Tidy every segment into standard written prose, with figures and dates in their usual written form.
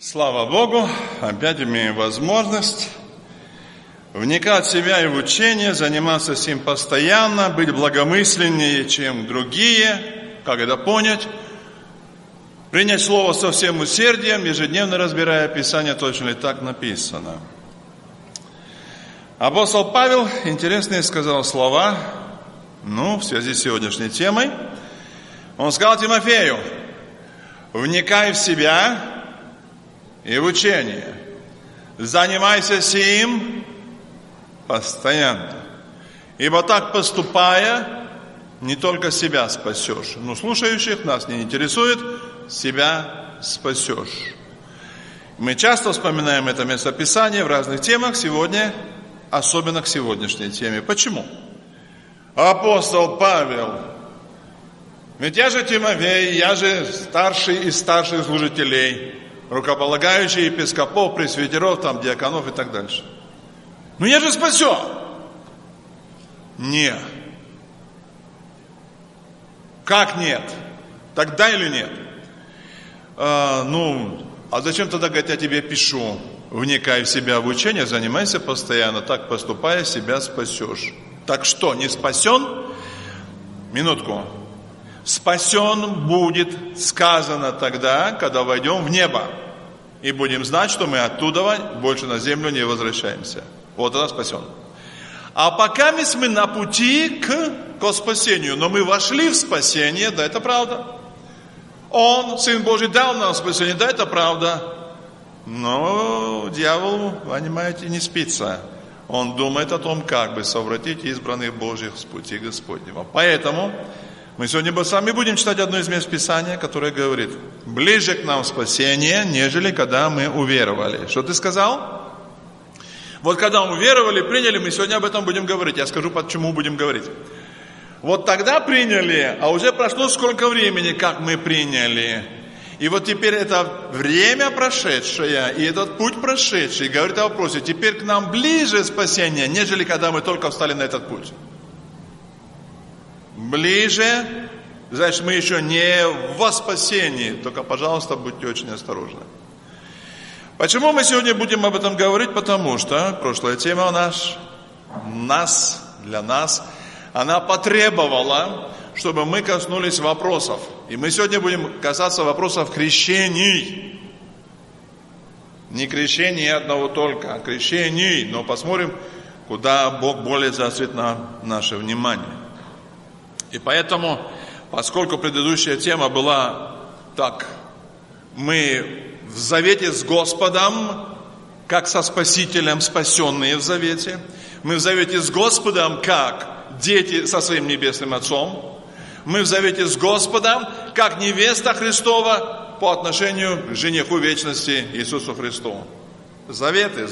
Слава Богу, опять имею возможность вникать в себя и в учение, заниматься с ним постоянно, быть благомысленнее, чем другие, как это понять, принять Слово со всем усердием, ежедневно разбирая Писание, точно ли так написано. Апостол Павел интересные сказал слова, в связи с сегодняшней темой. Он сказал Тимофею: вникай в себя и в учение, занимайся сим постоянно, ибо так поступая, не только себя спасешь, но слушающих нас не интересует, себя спасешь. Мы часто вспоминаем это местописание в разных темах, сегодня, особенно к сегодняшней теме. Почему? Апостол Павел: ведь я же Тимофей, я же старший из старших служителей, рукополагающий епископов, пресвитеров, диаконов и так дальше. Я же спасен. Нет. Как нет? Тогда или нет? А зачем тогда, говорить, я тебе пишу? Вникай в себя в учение, занимайся постоянно, так поступая, себя спасешь. Так что, не спасен? Минутку. Спасен будет сказано тогда, когда войдем в небо. И будем знать, что мы оттуда больше на землю не возвращаемся. Вот тогда спасен. А пока мы на пути к спасению. Но мы вошли в спасение, да, это правда. Он, Сын Божий, дал нам спасение, да, это правда. Но дьяволу, понимаете, не спится. Он думает о том, как бы совратить избранных Божьих с пути Господнего. Поэтому мы сегодня с вами будем читать одно из мест Писания, которое говорит: ближе к нам спасение, нежели когда мы уверовали. Что ты сказал? Вот когда мы уверовали, приняли, мы сегодня об этом будем говорить. Я скажу, почему будем говорить. Вот тогда приняли, а уже прошло сколько времени, как мы приняли. И вот теперь это время прошедшее, и этот путь прошедший, говорит о вопросе: теперь к нам ближе спасение, нежели когда мы только встали на этот путь. Ближе, значит, мы еще не во спасении. Только, пожалуйста, будьте очень осторожны. Почему мы сегодня будем об этом говорить? Потому что прошлая тема для нас, она потребовала, чтобы мы коснулись вопросов. И мы сегодня будем касаться вопросов крещений. Не крещений одного только, а крещений. Но посмотрим, куда Бог более заострит на наше внимание. И поэтому, поскольку предыдущая тема была так: мы в завете с Господом, как со Спасителем, спасенные в завете. Мы в завете с Господом, как дети со своим Небесным Отцом. Мы в завете с Господом, как невеста Христова по отношению к жениху вечности Иисусу Христу. Заветы.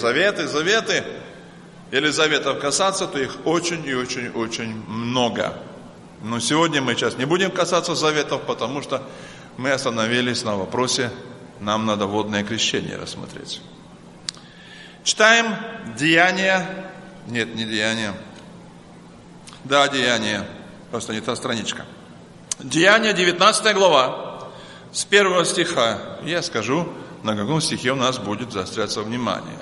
Или заветов касаться, то их очень и очень много. Но сегодня мы сейчас не будем касаться заветов, потому что мы остановились на вопросе, нам надо водное крещение рассмотреть. Читаем Деяния. Нет, не Деяния. Да, Деяния. Просто не та страничка. Деяния, 19 глава, с 1 стиха. Я скажу, на каком стихе у нас будет заостряться внимание.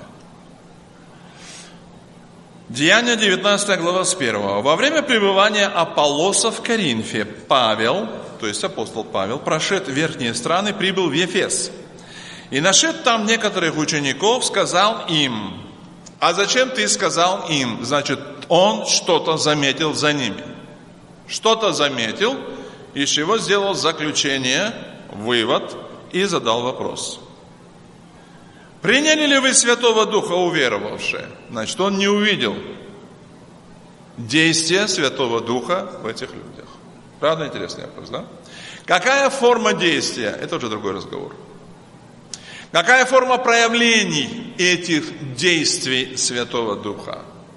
Деяния, 19 глава, с 1. Во время пребывания Аполлоса в Коринфе Павел, то есть апостол Павел, прошед верхние страны, прибыл в Ефес. И нашед там некоторых учеников, сказал им: а зачем ты сказал им? Значит, он что-то заметил за ними. Что-то заметил, из чего сделал заключение, вывод и задал вопрос. Приняли ли вы Святого Духа, уверовавшие? Значит, он не увидел действия Святого Духа в этих людях. Правда, интересный вопрос, да? Какая форма действия? Это уже другой разговор. Какая форма проявлений этих действий Святого Духа?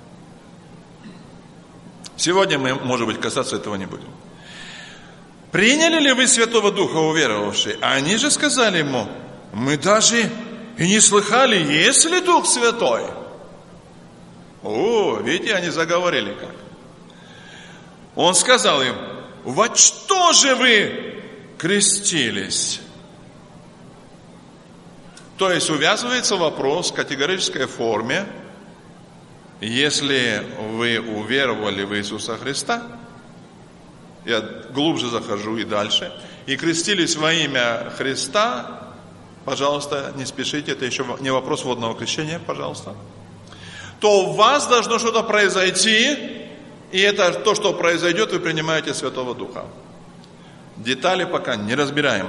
Сегодня мы, может быть, касаться этого не будем. Приняли ли вы Святого Духа, уверовавшие? А они же сказали ему: мы даже и не слыхали, есть ли Дух Святой. Видите, они заговорили как. Он сказал им: во что же вы крестились? То есть увязывается вопрос в категорической форме: если вы уверовали в Иисуса Христа, я глубже захожу и дальше, и крестились во имя Христа, пожалуйста, не спешите, это еще не вопрос водного крещения, пожалуйста, то у вас должно что-то произойти, и это то, что произойдет, вы принимаете Святого Духа. Детали пока не разбираем.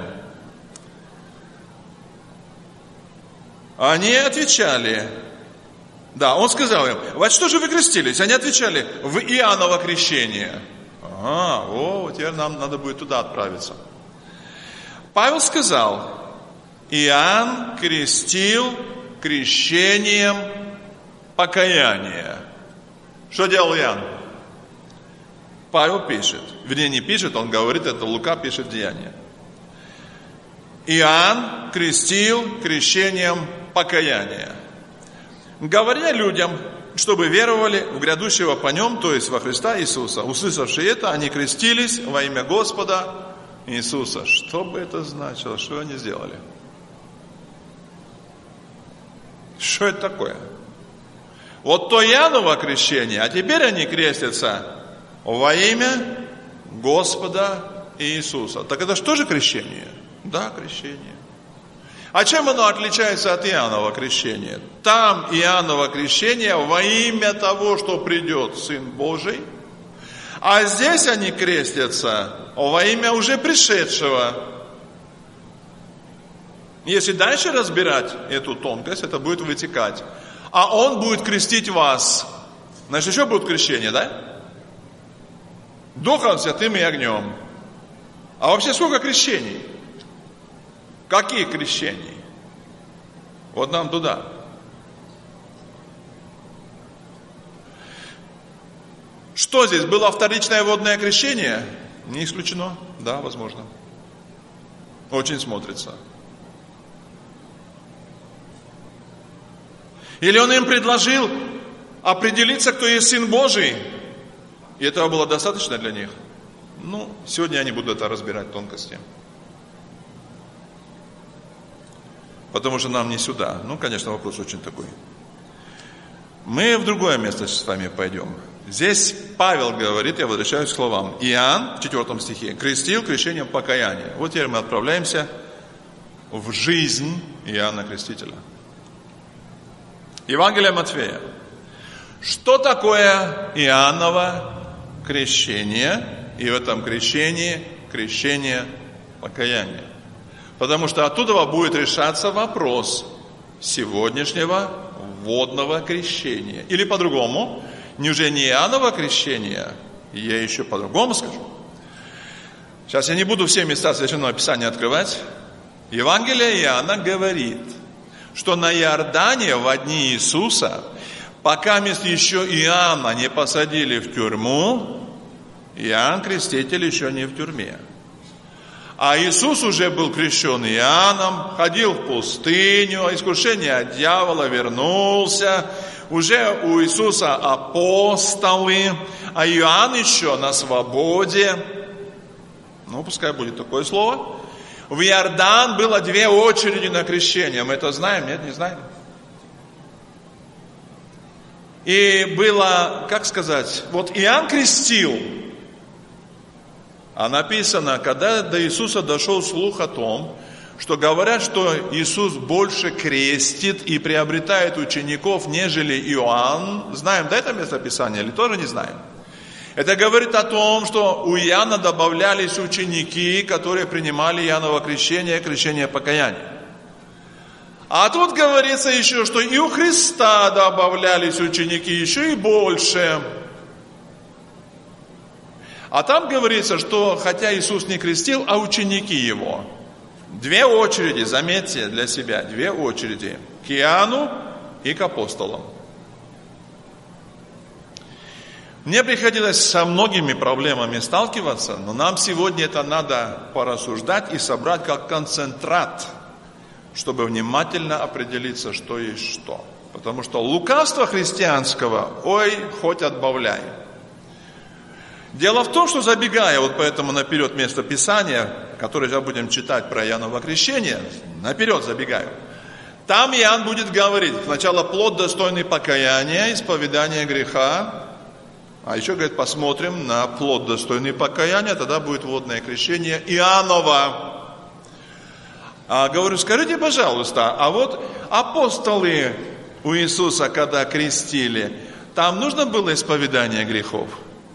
Они отвечали, да, он сказал им: во что же вы крестились? Они отвечали: в Иоанново крещение. Теперь нам надо будет туда отправиться. Павел сказал: Иоанн крестил крещением покаяния. Что делал Иоанн? Павел пишет, вернее не пишет, он говорит, это Лука пишет в Деяниях. Иоанн крестил крещением покаяния, говоря людям, чтобы веровали в грядущего по нем, то есть во Христа Иисуса. Услышавши это, они крестились во имя Господа Иисуса. Что бы это значило? Что они сделали? Что это такое? Вот то Иоанново крещение, а теперь они крестятся во имя Господа Иисуса. Так это что же крещение? Да, крещение. А чем оно отличается от Иоаннова крещения? Там Иоанново крещение во имя того, что придет Сын Божий, а здесь они крестятся во имя уже пришедшего. Если дальше разбирать эту тонкость, это будет вытекать. А Он будет крестить вас. Значит, еще будет крещение, да? Духом Святым и огнем. А вообще сколько крещений? Каких крещений? Вот нам туда. Что здесь? Было вторичное водное крещение? Не исключено. Да, возможно. Очень смотрится. Или он им предложил определиться, кто есть Сын Божий? И этого было достаточно для них? Сегодня я не буду это разбирать тонкости. Потому что нам не сюда. Конечно, вопрос очень такой. Мы в другое место с вами пойдем. Здесь Павел говорит, я возвращаюсь к словам. Иоанн, в 4 стихе, крестил крещением покаяния. Вот теперь мы отправляемся в жизнь Иоанна Крестителя. Евангелие Матфея. Что такое Иоанново крещение? И в этом крещении крещение покаяния. Потому что оттуда будет решаться вопрос сегодняшнего водного крещения. Или по-другому, неужели не Иоанново крещение? Я еще по-другому скажу. Сейчас я не буду все места Священного Писания открывать. Евангелие Иоанна говорит, что на Иордане в дни Иисуса, пока еще Иоанна не посадили в тюрьму, Иоанн Креститель еще не в тюрьме. А Иисус уже был крещен Иоанном, ходил в пустыню, искушение от дьявола, вернулся. Уже у Иисуса апостолы, а Иоанн еще на свободе. Пускай будет такое слово. В Иордан было 2 очереди на крещение. Мы это знаем? Нет, не знаем. И было, вот Иоанн крестил. А написано, когда до Иисуса дошел слух о том, что говорят, что Иисус больше крестит и приобретает учеников, нежели Иоанн. Знаем, да, это место Писания, или тоже не знаем? Это говорит о том, что у Иоанна добавлялись ученики, которые принимали Иоанново крещение, крещение покаяния. А тут говорится еще, что и у Христа добавлялись ученики еще и больше. А там говорится, что хотя Иисус не крестил, а ученики Его. 2 очереди, заметьте для себя, 2 очереди. К Иоанну и к апостолам. Мне приходилось со многими проблемами сталкиваться, но нам сегодня это надо порассуждать и собрать как концентрат, чтобы внимательно определиться, что есть что. Потому что лукавство христианского, хоть отбавляй. Дело в том, что забегая поэтому наперед место Писания, которое сейчас будем читать про Иоанново крещение, наперед забегаю. Там Иоанн будет говорить, сначала плод достойный покаяния, исповедания греха, а еще, говорит, посмотрим на плод достойный покаяния, тогда будет водное крещение Иоаннова. Говорю, скажите, пожалуйста, а вот апостолы у Иисуса, когда крестили, там нужно было исповедание грехов?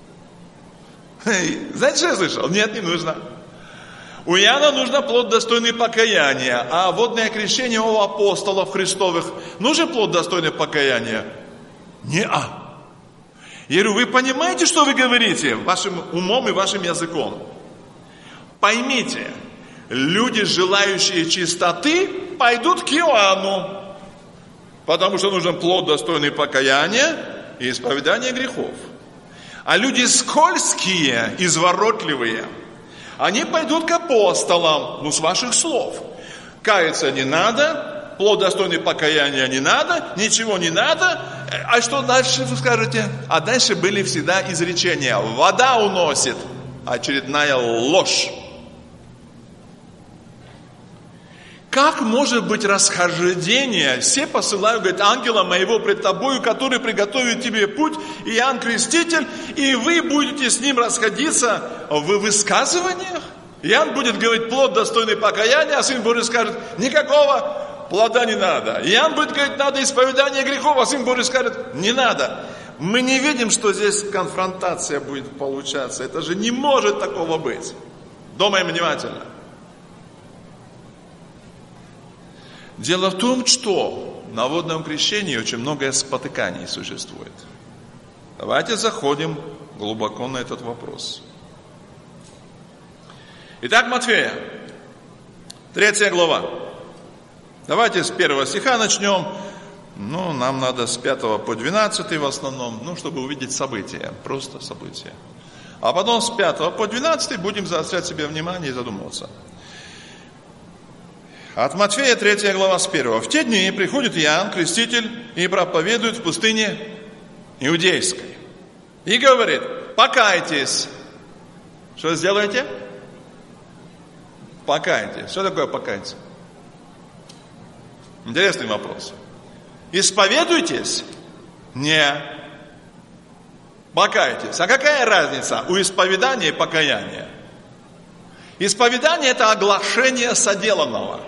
Знаете, что я слышал? Нет, не нужно. У Иоанна нужно плод достойный покаяния, а водное крещение у апостолов Христовых нужен плод достойный покаяния? Не-а. Я говорю, вы понимаете, что вы говорите вашим умом и вашим языком? Поймите, люди, желающие чистоты, пойдут к Иоанну, потому что нужен плод достойный покаяния и исповедания грехов. А люди скользкие, изворотливые, они пойдут к апостолам, с ваших слов. Каяться не надо, плод достойный покаяния не надо, ничего не надо. А что дальше вы скажете? А дальше были всегда изречения. Вода уносит, очередная ложь. Как может быть расхождение? Все посылают, говорит, ангела моего пред тобою, который приготовит тебе путь, Иоанн Креститель, и вы будете с ним расходиться в высказываниях? Иоанн будет говорить, плод достойный покаяния, а Сын Божий скажет, никакого плода не надо. Иоанн будет говорить, надо исповедание грехов, а Сын Божий скажет, не надо. Мы не видим, что здесь конфронтация будет получаться. Это же не может такого быть. Думаем внимательно. Дело в том, что на водном крещении очень много спотыканий существует. Давайте заходим глубоко на этот вопрос. Итак, Матфея, 3 глава. Давайте с 1 стиха начнем. Нам надо с 5 по 12 в основном, чтобы увидеть события, просто события. А потом с 5 по 12 будем заострять себе внимание и задумываться. От Матфея 3 глава с 1. В те дни приходит Иоанн, Креститель, и проповедует в пустыне Иудейской. И говорит, покайтесь. Что сделаете? Покайтесь. Что такое покайтесь? Интересный вопрос. Исповедуйтесь? Не. Покайтесь. А какая разница у исповедания и покаяния? Исповедание – это оглашение соделанного.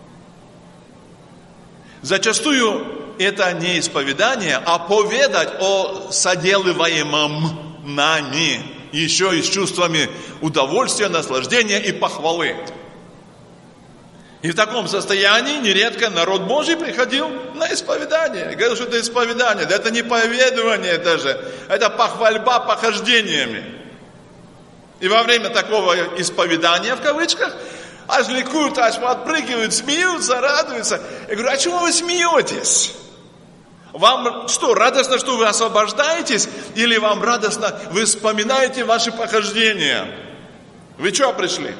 Зачастую это не исповедание, а поведать о соделываемом нами, еще и с чувствами удовольствия, наслаждения и похвалы. И в таком состоянии нередко народ Божий приходил на исповедание. Говорил, что это исповедание. Да это не поведывание даже, это похвальба похождениями. И во время такого исповедания, в кавычках, аж ликуют, аж подпрыгивают, смеются, радуются. Я говорю, а чему вы смеетесь? Вам что, радостно, что вы освобождаетесь? Или вам радостно, вы вспоминаете ваши похождения? Вы что пришли?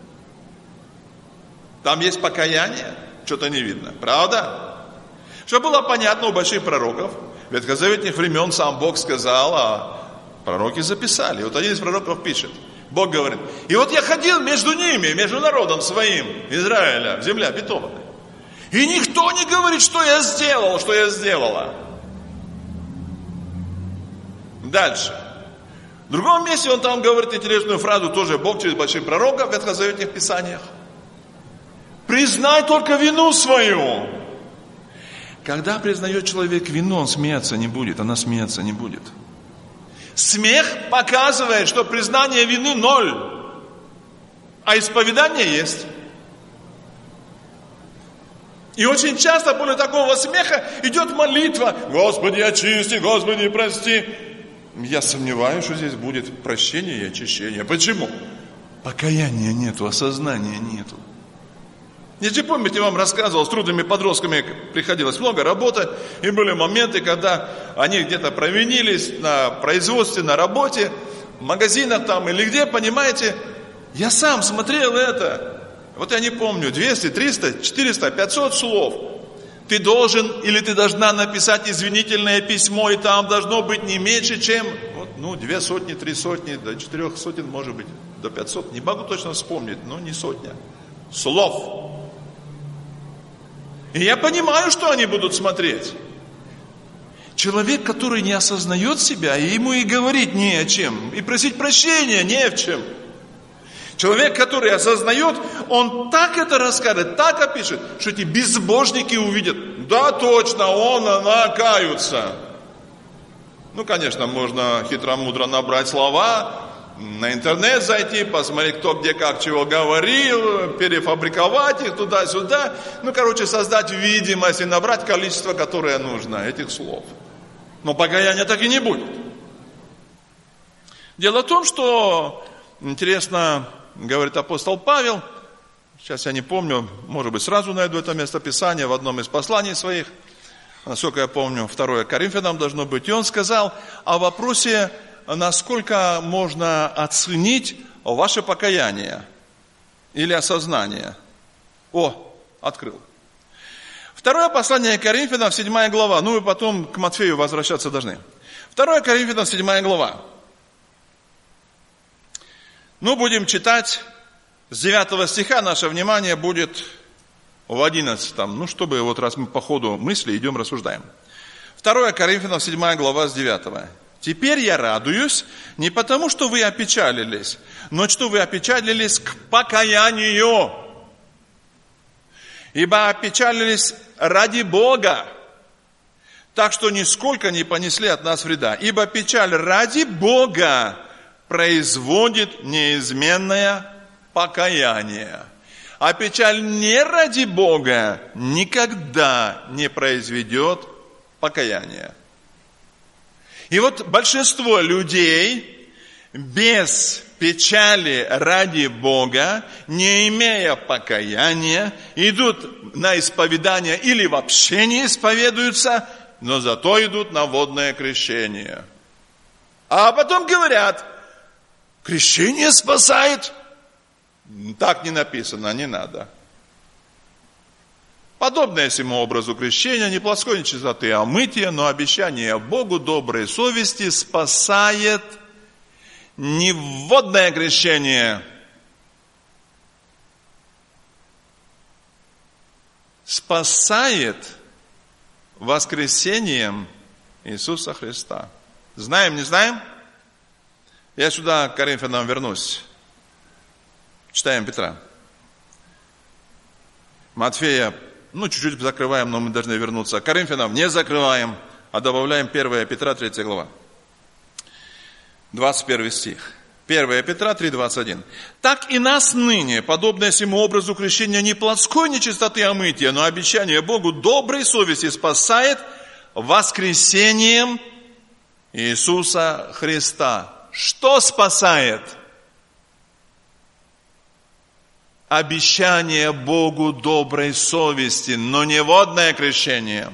Там есть покаяние? Что-то не видно. Правда? Чтобы было понятно у больших пророков, в ветхозаветных времен сам Бог сказал, а пророки записали. Вот один из пророков пишет. Бог говорит, и вот я ходил между ними, между народом своим, Израиля, в земле обетованной. И никто не говорит, что я сделал, что я сделала. Дальше. В другом месте он там говорит интересную фразу, тоже Бог через больших пророков в ветхозаветных писаниях. Признай только вину свою. Когда признает человек вину, он смеяться не будет, она смеяться не будет. Смех показывает, что признание вины 0, а исповедание есть. И очень часто после такого смеха идет молитва. Господи, очисти, Господи, прости. Я сомневаюсь, что здесь будет прощение и очищение. Почему? Покаяния нету, осознания нету. Если помните, я вам рассказывал, с трудными подростками приходилось много работать, и были моменты, когда они где-то провинились на производстве, на работе, в магазинах там или где, понимаете, я сам смотрел это. Вот я не помню, 200, 300, 400, 500 слов. Ты должен или ты должна написать извинительное письмо, и там должно быть не меньше, чем 2 сотни, 3 сотни, до 4 сотен, может быть, до 500. Не могу точно вспомнить, но не сотня. Слов. И я понимаю, что они будут смотреть. Человек, который не осознает себя, ему и говорить не о чем, и просить прощения не в чем. Человек, который осознает, он так это расскажет, так опишет, что эти безбожники увидят. Да, точно, он, она каются. Ну, конечно, можно хитро-мудро набрать слова, на интернет зайти, посмотреть, кто где как чего говорил, перефабриковать их туда-сюда. Ну, короче, создать видимость и набрать количество, которое нужно, этих слов. Но покаяния так и не будет. Дело в том, что, интересно, говорит апостол Павел, сейчас я не помню, может быть, сразу найду это местописание в одном из посланий своих, насколько я помню, 2 Коринфянам должно быть, и он сказал о вопросе, насколько можно оценить ваше покаяние или осознание. Открыл. 2 послание Коринфянам, 7 глава, ну и потом к Матфею возвращаться должны. 2 Коринфянам, 7 глава. Ну, будем читать с 9 стиха, наше внимание будет в 11. Ну, чтобы вот раз мы по ходу мысли идем, рассуждаем. 2 Коринфянам, 7 глава, с 9. «Теперь я радуюсь не потому, что вы опечалились, но что вы опечалились к покаянию. Ибо опечалились ради Бога, так что нисколько не понесли от нас вреда. Ибо печаль ради Бога производит неизменное покаяние. А печаль не ради Бога никогда не произведет покаяние». И вот большинство людей без печали ради Бога, не имея покаяния, идут на исповедание или вообще не исповедуются, но зато идут на водное крещение. А потом говорят, крещение спасает. Так не написано, не надо. Подобное всему образу крещения, не плоской нечистоты, а мытия, но обещание Богу доброй совести спасает не водное крещение. Спасает воскресением Иисуса Христа. Знаем, не знаем? Я сюда к Коринфянам вернусь. Читаем Петра. Матфея, чуть-чуть закрываем, но мы должны вернуться. Коринфянам не закрываем, а добавляем 1 Петра, 3 глава. 21 стих. 1 Петра 3:21. «Так и нас ныне, подобное всему образу крещения, не плотской нечистоты омытия, но обещание Богу доброй совести спасает воскресением Иисуса Христа». Что спасает? Обещание Богу доброй совести, но не водное крещение.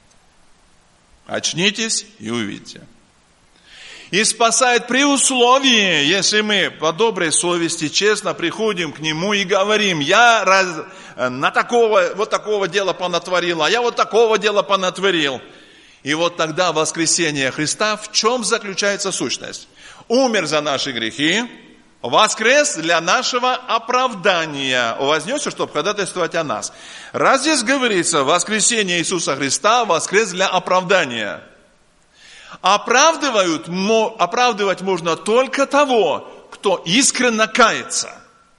Очнитесь и увидите. И спасает при условии, если мы по доброй совести честно приходим к Нему и говорим, я такого дела понатворил, а я вот такого дела понатворил. И вот тогда воскресение Христа, в чем заключается сущность? Умер за наши грехи, воскрес для нашего оправдания, вознесся, чтобы ходатайствовать о нас. Раз здесь говорится, воскресение Иисуса Христа, воскрес для оправдания. Оправдывать можно только того, кто искренне кается.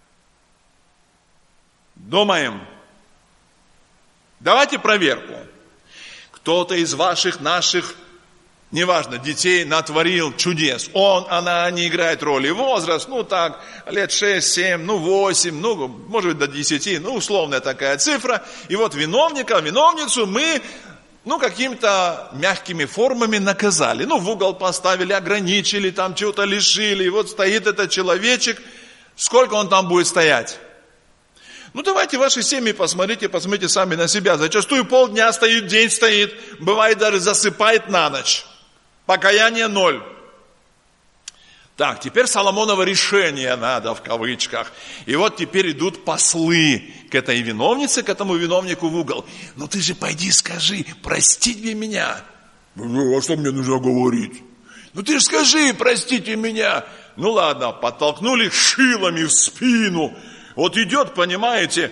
Думаем. Давайте проверку. Кто-то из наших, неважно, детей натворил чудес. Она не играет роли. Возраст, лет 6, 7, 8, может быть до 10, условная такая цифра. И вот виновницу мы какими-то мягкими формами наказали. В угол поставили, ограничили, там чего-то лишили. И вот стоит этот человечек. Сколько он там будет стоять? Давайте ваши семьи посмотрите сами на себя. Зачастую полдня стоит, день стоит. Бывает даже засыпает на ночь. Покаяние 0. Так, теперь Соломоново решение надо, в кавычках. И вот теперь идут послы к этой виновнице, к этому виновнику в угол. Ты же пойди скажи, простите меня. А что мне нужно говорить? Ты же скажи, простите меня. Ладно, подтолкнули шилами в спину. Вот идет, понимаете,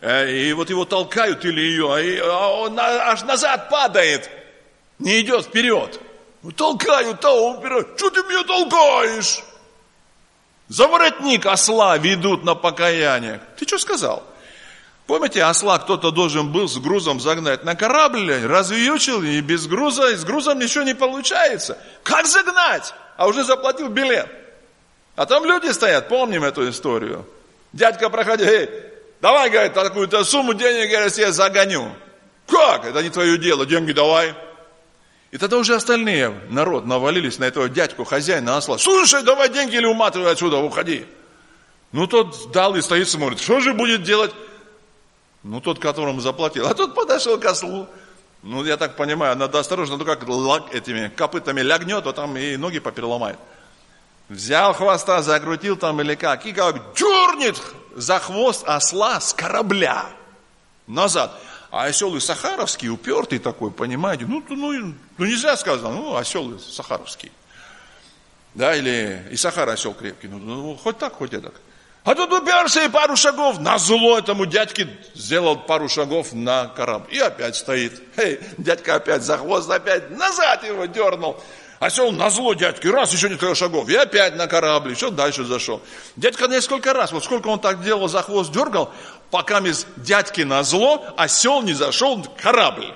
и вот его толкают или ее, а он аж назад падает, не идет вперед. Толкают, он вперед. Что ты меня толкаешь? За воротник осла ведут на покаяние. Ты что сказал? Помните, осла кто-то должен был с грузом загнать на корабль, развьючил, и без груза, и с грузом ничего не получается. Как загнать? А уже заплатил билет. А там люди стоят, помним эту историю. Дядька проходит, давай, говорит, такую-то сумму денег, я тебе загоню. Как? Это не твое дело, деньги давай. И тогда уже остальные, народ, навалились на этого дядьку, хозяина осла. Слушай, давай деньги или уматывай отсюда, уходи. Ну, тот дал и стоит, смотрит, что же будет делать? Ну, тот, которому заплатил. А тот подошел к ослу. Ну, я так понимаю, надо осторожно, ну, как этими копытами лягнет, то там и ноги попереломает. Взял хвоста, закрутил там или как, и как дернет за хвост осла с корабля назад. А осел и сахаровский, упертый такой, понимаете, ну нельзя сказать, осел и сахаровский. Да, или и Сахар осел крепкий, хоть так, хоть так. А тут уперся и пару шагов, назло этому дядьке сделал пару шагов на корабль. И опять стоит. Дядька опять за хвост, опять назад его дернул. Осел назло дядьке, раз, еще несколько шагов, и опять на корабль, еще дальше зашел. Дядька несколько раз, вот сколько он так делал, за хвост дергал, пока без дядьки назло, осел не зашел в корабль.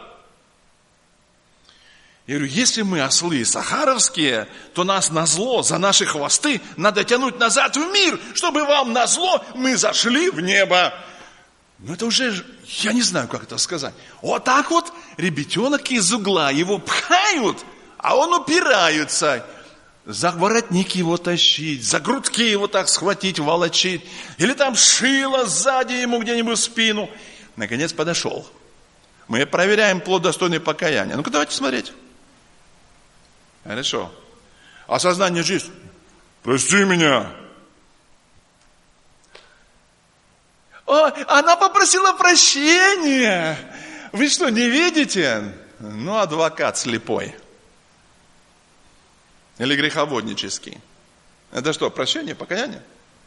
Я говорю, если мы ослы сахаровские, то нас назло за наши хвосты надо тянуть назад в мир, чтобы вам назло мы зашли в небо. Ну это уже, я не знаю, как это сказать. Вот так вот ребятенок из угла, его пхают, а он упирается. За воротник его тащить, за грудки его так схватить, волочить. Или там шило сзади ему где-нибудь в спину. Наконец подошел. Мы проверяем плод достойный покаяния. Ну-ка давайте смотреть. Хорошо. Осознание жизни. Прости меня. О, она попросила прощения. Вы что, не видите? Ну, адвокат слепой. Или греховоднический. Это что, прощение, покаяние?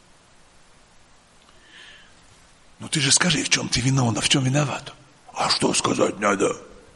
Ну ты же скажи, в чем ты виновна, в чем виноват. А что сказать надо?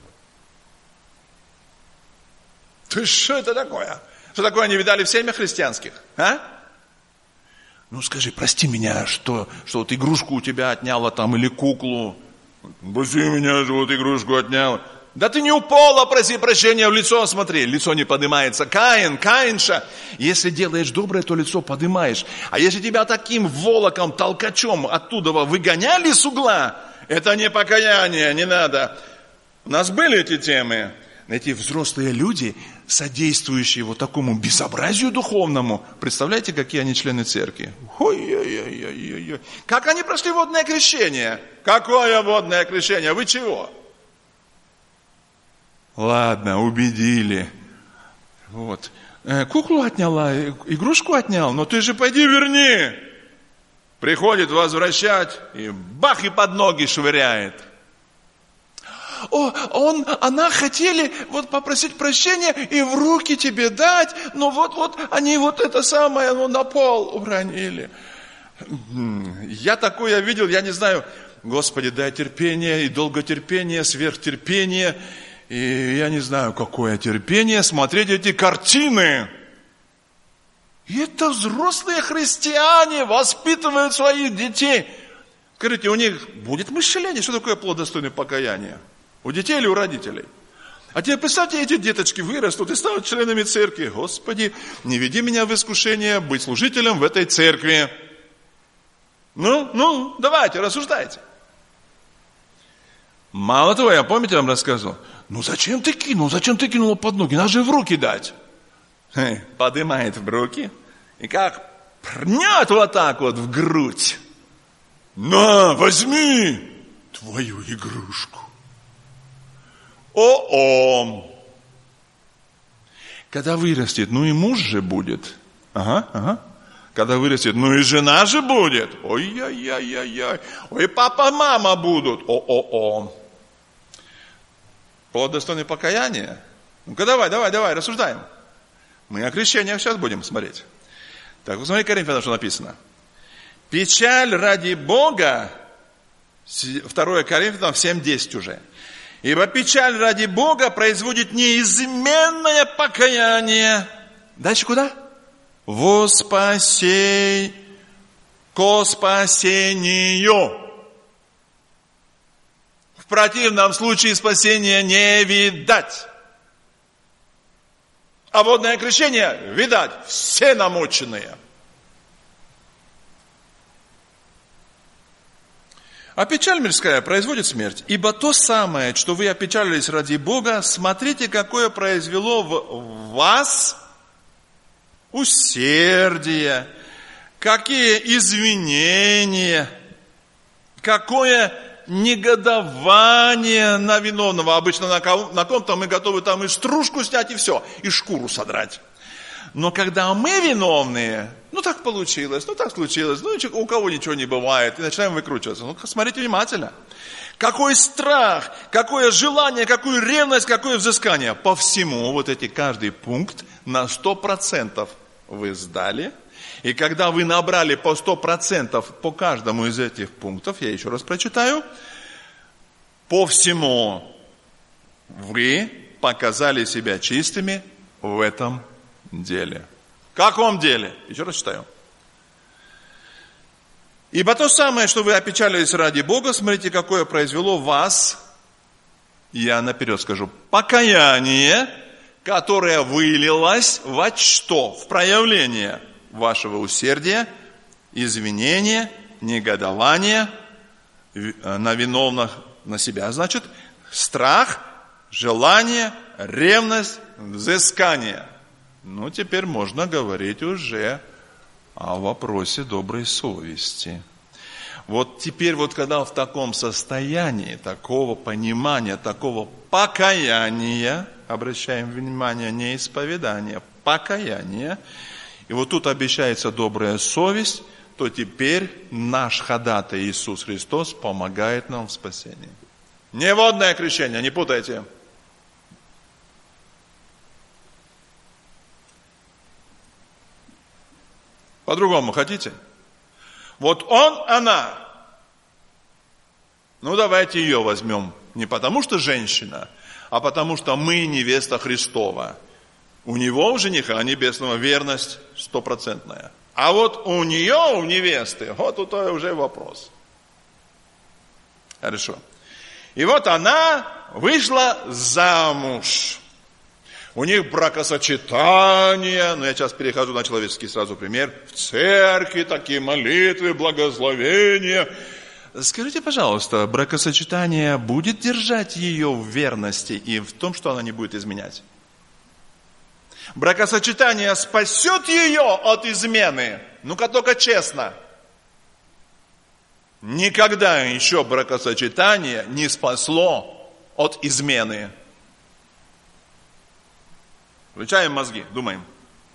Ты что это такое? Что такое не видали в семьях христианских? А? Ну скажи, прости меня, что вот игрушку у тебя отняла там или куклу. Прости меня, что вот игрушку отняла. Да ты не у пола проси прощения, в лицо смотри, лицо не поднимается. Каинша, если делаешь доброе, то лицо поднимаешь. А если тебя таким волоком, толкачом оттуда выгоняли с угла, это не покаяние, не надо. У нас были эти темы. Эти взрослые люди, содействующие вот такому безобразию духовному, представляете, какие они члены церкви? Ой-ой-ой-ой-ой. Как они прошли водное крещение? Какое водное крещение? Вы чего? Ладно, убедили. Вот. Куклу отняла, игрушку отнял, но ты же пойди верни. Приходит возвращать, и бах, и под ноги швыряет. Она хотели вот попросить прощения и в руки тебе дать, но вот они вот это самое на пол уронили. Я такое видел, я не знаю, Господи, дай терпение и долготерпение, сверхтерпение. И я не знаю, какое терпение смотреть эти картины. И это взрослые христиане воспитывают своих детей. Скажите, у них будет мышление? Что такое плод достойный покаяния? У детей или у родителей? А теперь представьте, эти деточки вырастут и станут членами церкви. Господи, не веди меня в искушение быть служителем в этой церкви. Ну, давайте, рассуждайте. Мало того, я помните, я вам рассказывал, зачем ты кинула под ноги, надо же в руки дать. Поднимает в руки и как прнет вот так вот в грудь. На, возьми твою игрушку. О-о! Когда вырастет, и муж же будет. Ага. Когда вырастет, и жена же будет. Ой-ой-ой-ой-ой. Ой, папа, мама будут. О-о-о. Плод достойный покаяния. Ну-ка давай, рассуждаем. Мы о крещениях сейчас будем смотреть. Так, вот смотри, Коринфянам, что написано. Печаль ради Бога 2 Коринфянам 7:10 уже. Ибо печаль ради Бога производит неизменное покаяние. Дальше куда? Ко спасению. В противном случае спасения не видать. А водное крещение видать. Все намоченные. А печаль мирская производит смерть. Ибо то самое, что вы опечалились ради Бога, смотрите, какое произвело в вас усердие, какие извинения, какое негодование на виновного. Обычно на ком-то мы готовы там и стружку снять, и все, и шкуру содрать. Но когда мы виновные, так получилось, так случилось, у кого ничего не бывает, и начинаем выкручиваться. Смотрите внимательно. Какой страх, какое желание, какую ревность, какое взыскание. По всему каждый пункт на 100% вы сдали. И когда вы набрали по 100% по каждому из этих пунктов, я еще раз прочитаю, по всему вы показали себя чистыми в этом деле. В каком деле? Еще раз читаю. Ибо то самое, что вы опечалились ради Бога, смотрите, какое произвело в вас, я наперед скажу, покаяние, которое вылилось во что? В проявление вашего усердия, извинения, негодования на виновных, на себя, значит, страх, желание, ревность, взыскание. Теперь можно говорить уже о вопросе доброй совести. Теперь, когда в таком состоянии, такого понимания, такого покаяния, обращаем внимание, не исповедание, покаяние, и тут обещается добрая совесть, то теперь наш ходатай Иисус Христос помогает нам в спасении. Не водное крещение, не путайте. По-другому хотите? Он, она. Давайте ее возьмем. Не потому, что женщина, а потому, что мы невеста Христова. У него, у жениха небесного, верность 100%. А у нее, у невесты, тут уже вопрос. Хорошо. И она вышла замуж. У них бракосочетание, я сейчас перехожу на человеческий сразу пример, в церкви такие молитвы, благословения. Скажите, пожалуйста, бракосочетание будет держать ее в верности и в том, что она не будет изменять? Бракосочетание спасет ее от измены? Только честно. Никогда еще бракосочетание не спасло от измены. Включаем мозги, думаем.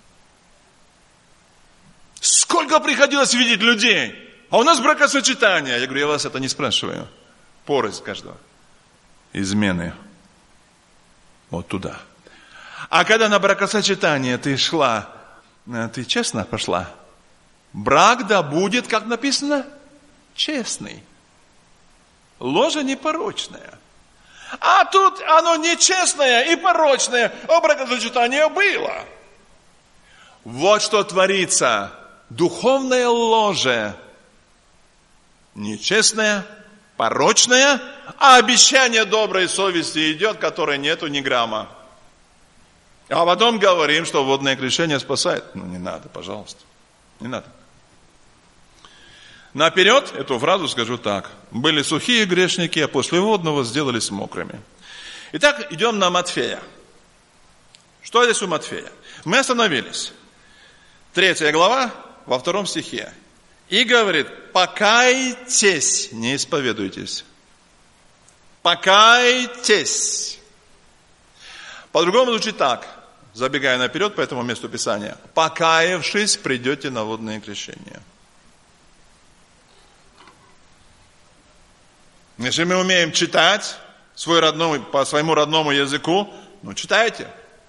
Сколько приходилось видеть людей, а у нас бракосочетание. Я говорю, я вас это не спрашиваю. Порость каждого. Измены. Туда. А когда на бракосочетание ты шла, ты честно пошла? Брак да будет, как написано, честный. Ложа непорочная. А тут оно нечестное и порочное, а бракосочетание было. Что творится. Духовное ложе. Нечестное, порочное, а обещание доброй совести идет, которой нету ни грамма. А потом говорим, что водное крещение спасает. Не надо, пожалуйста. Не надо. Наперед эту фразу скажу так. Были сухие грешники, а после водного сделались мокрыми. Итак, идем на Матфея. Что здесь у Матфея? Мы остановились. 3 глава, во 2 стихе. И говорит, покайтесь, не исповедуйтесь. Покайтесь. По-другому звучит так, забегая наперед по этому месту Писания. Покаявшись, придете на водное крещение. Если мы умеем читать по своему родному языку, читайте.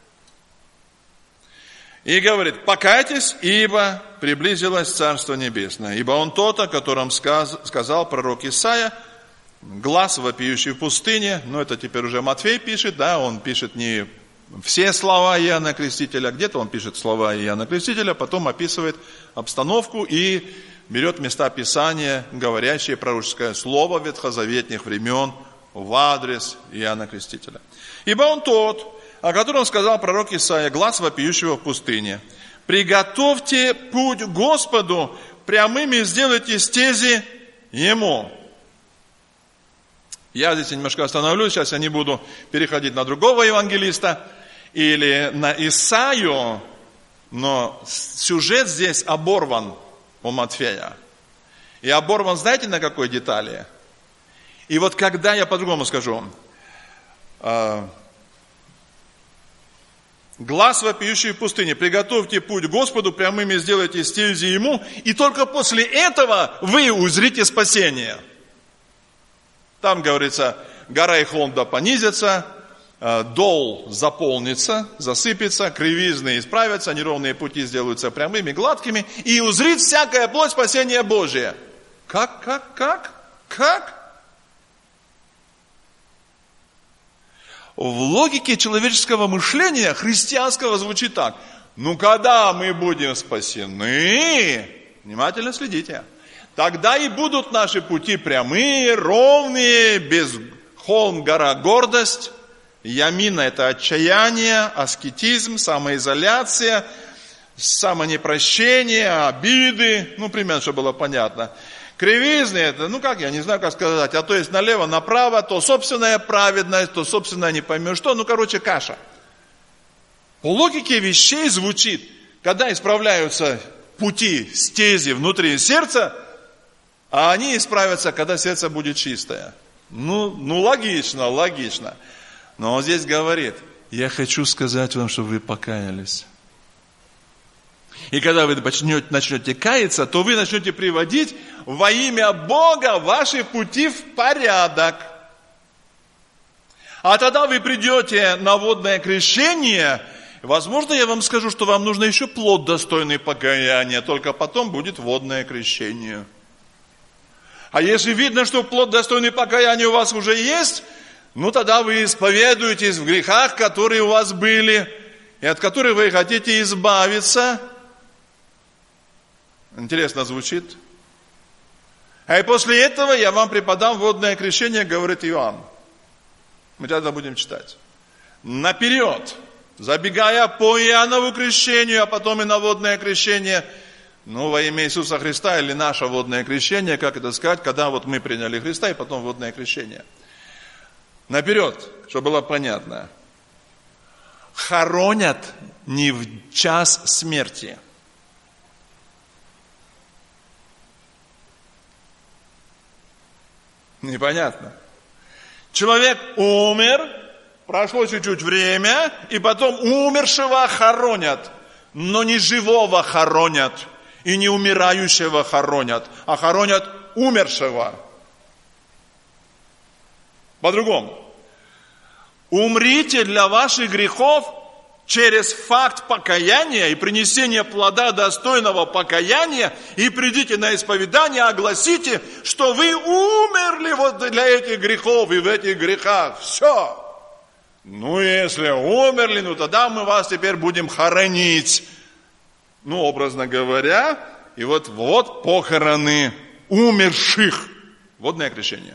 И говорит, покайтесь, ибо приблизилось Царство Небесное. Ибо он тот, о котором сказал пророк Исаия, глас вопиющий в пустыне, но это теперь уже Матфей пишет, да, он пишет не все слова Иоанна Крестителя, где-то он пишет слова Иоанна Крестителя, потом описывает обстановку и берет места Писания, говорящие пророческое слово ветхозаветных времен в адрес Иоанна Крестителя. Ибо он тот, о котором сказал пророк Исаия, глас вопиющего в пустыне. Приготовьте путь Господу, прямыми сделайте стези Ему. Я здесь немножко остановлюсь, сейчас я не буду переходить на другого евангелиста или на Исаию, но сюжет здесь оборван у Матфея. И оборван, знаете, на какой детали? И вот когда, я по-другому скажу, глас вопиющий в пустыне, приготовьте путь Господу, прямыми сделайте стези Ему, и только после этого вы узрите спасение. Там говорится, гора и холм да понизятся, дол заполнится, засыпется, кривизны исправятся, неровные пути сделаются прямыми, гладкими, и узрит всякая плоть спасения Божие. Как? В логике человеческого мышления христианского звучит так. Ну, когда мы будем спасены, внимательно следите, тогда и будут наши пути прямые, ровные, без холм, гора, гордость. Ямина – это отчаяние, аскетизм, самоизоляция, самонепрощение, обиды. Ну, примерно, чтобы было понятно. Кривизны – это, я не знаю, как сказать, а то есть налево, направо, то собственная праведность, то собственная не поймешь что. Каша. По логике вещей звучит, когда исправляются пути, стези внутри сердца, а они исправятся, когда сердце будет чистое. Логично. Но он здесь говорит, я хочу сказать вам, чтобы вы покаялись. И когда вы начнете каяться, то вы начнете приводить во имя Бога ваши пути в порядок. А тогда вы придете на водное крещение. Возможно, я вам скажу, что вам нужно еще плод достойный покаяния. Только потом будет водное крещение. А если видно, что плод достойный покаяния у вас уже есть, тогда вы исповедуетесь в грехах, которые у вас были, и от которых вы хотите избавиться. Интересно звучит. И после этого я вам преподам водное крещение, говорит Иоанн. Мы тогда будем читать. Наперед, забегая по Иоаннову крещению, а потом и на водное крещение, во имя Иисуса Христа, или наше водное крещение, как это сказать, когда мы приняли Христа, и потом водное крещение. Наперед, чтобы было понятно. Хоронят не в час смерти. Непонятно. Человек умер, прошло чуть-чуть время, и потом умершего хоронят. Но не живого хоронят, и не умирающего хоронят, а хоронят умершего. По-другому. Умрите для ваших грехов через факт покаяния и принесения плода достойного покаяния, и придите на исповедание, огласите, что вы умерли для этих грехов и в этих грехах. Все. Если умерли, тогда мы вас теперь будем хоронить. Образно говоря, и вот похороны умерших. Водное крещение.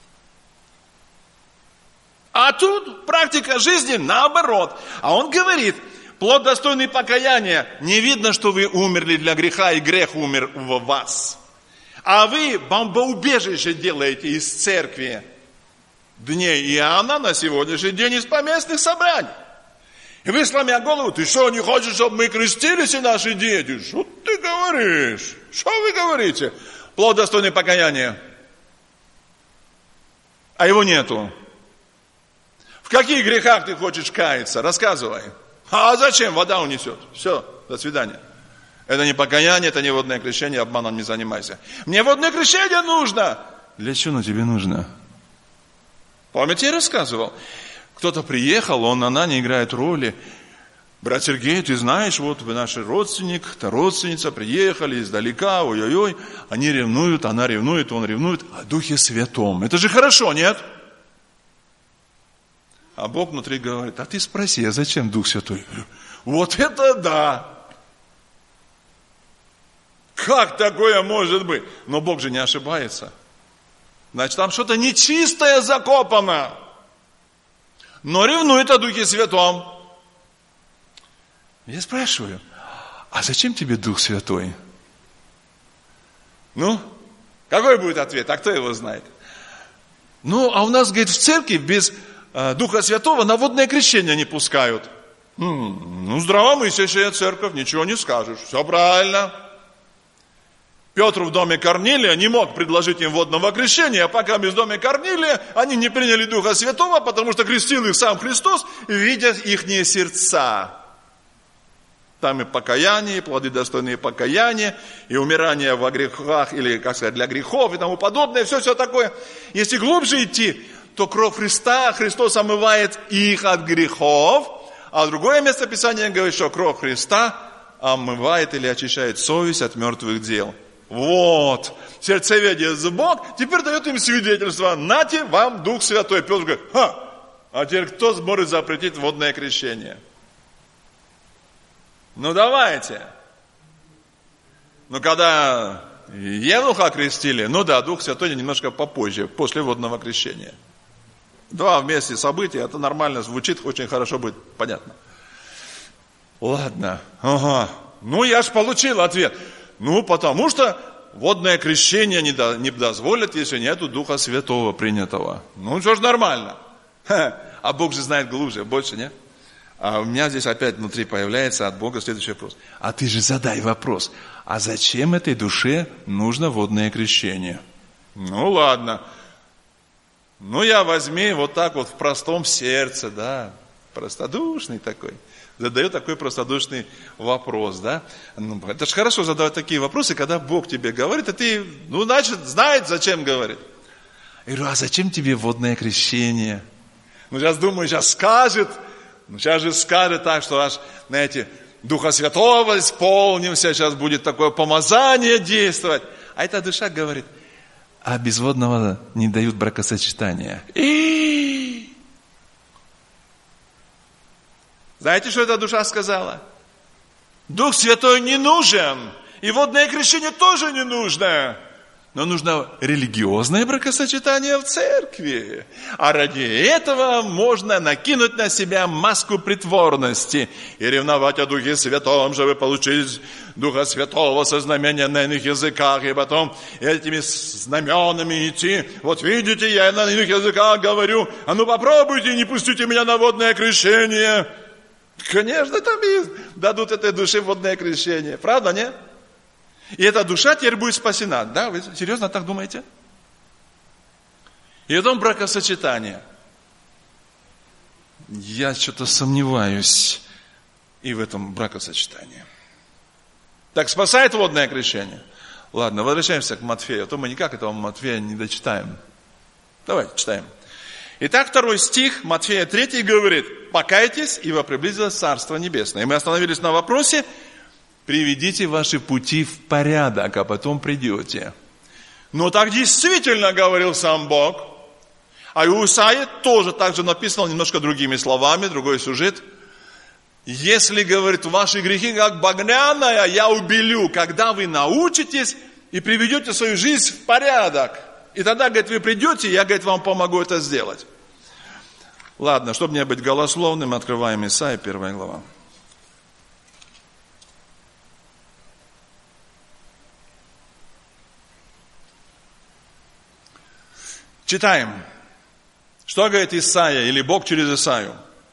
А тут практика жизни наоборот. А он говорит, плод достойный покаяния. Не видно, что вы умерли для греха, и грех умер в вас. А вы бомбоубежище делаете из церкви дней Иоанна на сегодняшний день из поместных собраний. И вы, сломя голову, ты что, не хочешь, чтобы мы крестились и наши дети? Что ты говоришь? Что вы говорите? Плод достойный покаяния. А его нету. В каких грехах ты хочешь каяться? Рассказывай. А зачем? Вода унесет. Все, до свидания. Это не покаяние, это не водное крещение, обманом не занимайся. Мне водное крещение нужно. Для чего оно тебе нужно? Помните, я рассказывал? Кто-то приехал, она не играет роли. брат Сергей, ты знаешь, вот вы наш родственник, та родственница, приехали издалека, ой-ой-ой, они ревнуют, она ревнует, он ревнует о Духе Святом. Это же хорошо, нет? А Бог внутри говорит, а ты спроси, а зачем Дух Святой? Вот это да! Как такое может быть? Но Бог же не ошибается. Значит, там что-то нечистое закопано. Но ревнует о Духе Святом. Я спрашиваю, а зачем тебе Дух Святой? Ну, какой будет ответ? А кто его знает? Ну, а у нас, говорит, в церкви без Духа Святого на водное крещение не пускают. Ну, здравомыслящая церковь, ничего не скажешь. Все правильно. Петр в доме Корнилия не мог предложить им водного крещения, а пока без дома Корнилия они не приняли Духа Святого, потому что крестил их сам Христос, видя ихние сердца. Там и покаяние, и плоды достойные покаяния, и умирание во грехах, или, как сказать, для грехов, и тому подобное, все такое. Если глубже идти, то кровь Христа, Христос омывает их от грехов, а другое место Писания говорит, что кровь Христа омывает или очищает совесть от мертвых дел. Вот, сердцеведец Бог теперь дает им свидетельство. Нате вам Дух Святой. Петр говорит, а теперь кто сможет запретить водное крещение? Ну давайте. Ну когда Евнуха крестили, ну да, Дух Святой немножко попозже, после водного крещения. Два вместе события, это нормально звучит, очень хорошо будет понятно. Ладно, ну я ж получил ответ. Ну, потому что водное крещение не дозволит, если нету Духа Святого принятого. Ну, что ж нормально. А Бог же знает глубже, больше, нет? А у меня здесь опять внутри появляется от Бога следующий вопрос. А ты же задай вопрос. А зачем этой душе нужно водное крещение? Ну, ладно. Ну, я возьми вот так вот в простом сердце, да, простодушный такой. Задает такой простодушный вопрос, да? Ну, это же хорошо задавать такие вопросы, когда Бог тебе говорит, и ты, ну, значит, знает, зачем говорит. Я говорю, а зачем тебе водное крещение? Ну, сейчас думаю, сейчас скажет, сейчас же скажет так, что аж, знаете, Духа Святого исполнимся, сейчас будет такое помазание действовать. А эта душа говорит, а без водного не дают бракосочетания. Знаете, что эта душа сказала? Дух Святой не нужен, и водное крещение тоже не нужно. Но нужно религиозное бракосочетание в церкви. А ради этого можно накинуть на себя маску притворности и ревновать о Духе Святом, чтобы получить Духа Святого со знамения на иных языках, и потом этими знаменами идти. Вот видите, я на иных языках говорю, а ну попробуйте, не пустите меня на водное крещение. Конечно, там и дадут этой душе водное крещение. Правда, нет? И эта душа теперь будет спасена. Да, вы серьезно так думаете? И потом бракосочетание. Я что-то сомневаюсь и в этом бракосочетании. Так спасает водное крещение? Ладно, возвращаемся к Матфею, а то мы никак этого Матфея не дочитаем. Давайте читаем. Итак, 2 стих Матфея 3 говорит, покайтесь, ибо приблизилось Царство Небесное. И мы остановились на вопросе, приведите ваши пути в порядок, а потом придете. Но так действительно говорил сам Бог. А и у Исаии тоже так же написано, немножко другими словами, другой сюжет. Если, говорит, ваши грехи как багряная, я убелю, когда вы научитесь и приведете свою жизнь в порядок. И тогда, говорит, вы придете, я, говорит, вам помогу это сделать. Ладно, чтобы не быть голословным, открываем Исаия, 1 глава. Читаем. Что говорит Исаия, или Бог через Исаию?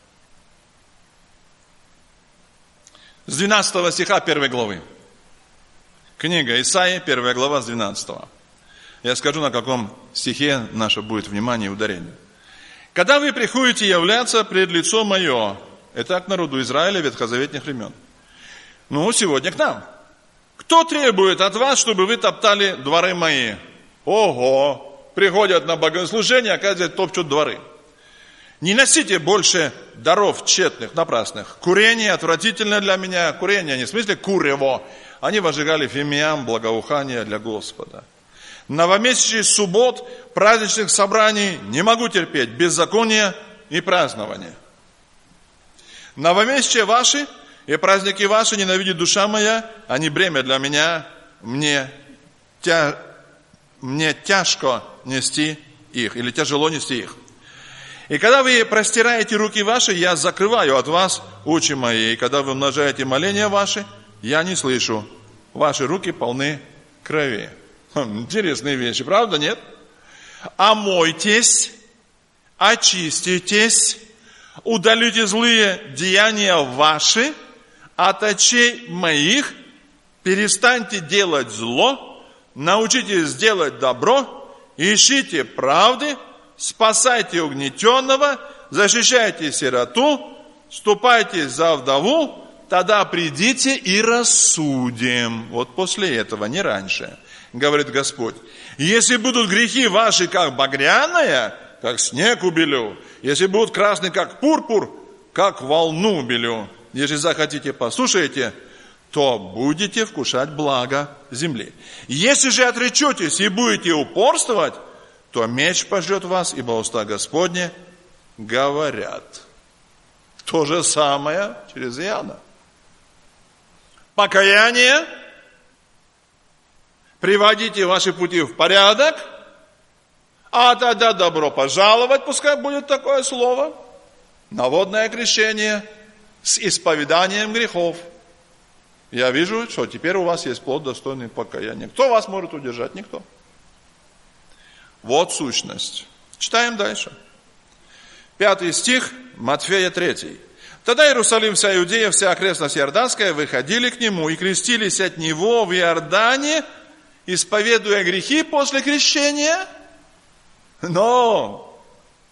С 12 стиха 1 главы. Книга Исаии, 1 глава, с 12. Я скажу, на каком стихе наше будет внимание и ударение. «Когда вы приходите являться пред лицо мое», это к народу Израиля ветхозаветных времен. Ну, сегодня к нам. «Кто требует от вас, чтобы вы топтали дворы мои?» Ого! Приходят на богослужение, оказывается, топчут дворы. Не носите больше даров тщетных, напрасных. Курение отвратительно для меня. Курение не в смысле курево. Они возжигали фимиам, благоухание для Господа. Новомесячных суббот, праздничных собраний не могу терпеть. Беззаконие и празднование. Новомесячия ваши и праздники ваши ненавидит душа моя. Они бремя для меня. Мне тяжко нести их. Или тяжело нести их. И когда вы простираете руки ваши, я закрываю от вас очи мои. И когда вы умножаете моления ваши, я не слышу. Ваши руки полны крови. Интересные вещи, правда, нет? Омойтесь, очиститесь, удалите злые деяния ваши от очей моих, перестаньте делать зло, научитесь делать добро, ищите правды, спасайте угнетенного, защищайте сироту, вступайте за вдову, тогда придите и рассудим. Вот после этого, не раньше, говорит Господь. Если будут грехи ваши, как багряная, как снег убелю, если будут красные, как пурпур, как волну убелю, если захотите, послушайте, то будете вкушать благо земли. Если же отречетесь и будете упорствовать, то меч пожрет вас, ибо уста Господне говорят. То же самое через Иоанна. Покаяние, приводите ваши пути в порядок, а тогда добро пожаловать, пускай будет такое слово, наводное крещение с исповеданием грехов. Я вижу, что теперь у вас есть плод, достойный покаяния. Кто вас может удержать? Никто. Вот сущность. Читаем дальше. 5 стих, Матфея 3. Тогда Иерусалим, вся Иудея, вся окрестность Иорданская выходили к нему и крестились от него в Иордане, исповедуя грехи после крещения. Но,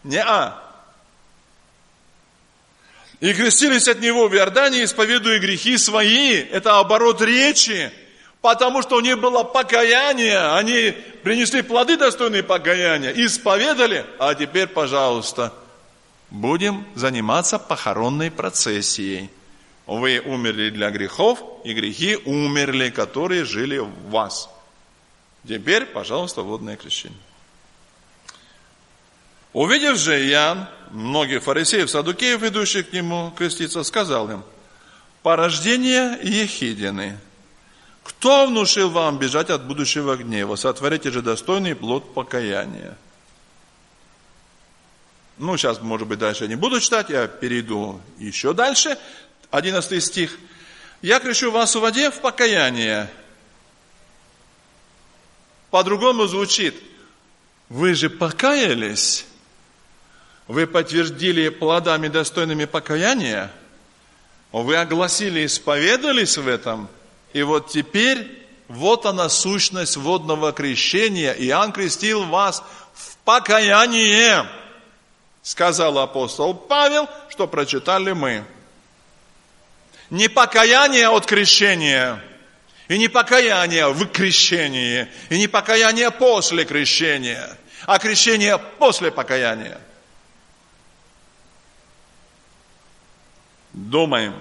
И крестились от него в Иордане, исповедуя грехи свои. Это оборот речи. Потому что у них было покаяние, они принесли плоды, достойные покаяния, исповедали, а теперь, пожалуйста, будем заниматься похоронной процессией. Вы умерли для грехов, и грехи умерли, которые жили в вас. Теперь, пожалуйста, водное крещение. Увидев же Иоанн многих фарисеев, саддукеев, идущих к нему креститься, сказал им: порождение Ехидины, кто внушил вам бежать от будущего гнева? Сотворите же достойный плод покаяния. Сейчас, может быть, дальше я не буду читать, я перейду еще дальше. 11 стих. Я крещу вас в воде в покаяние. По-другому звучит. Вы же покаялись? Вы подтвердили плодами, достойными покаяния? Вы огласили, исповедались в этом? И вот теперь, вот она сущность водного крещения. Иоанн крестил вас в покаяние, сказал апостол Павел, что прочитали мы. Не покаяние от крещения, и не покаяние в крещении, и не покаяние после крещения, а крещение после покаяния. Думаем.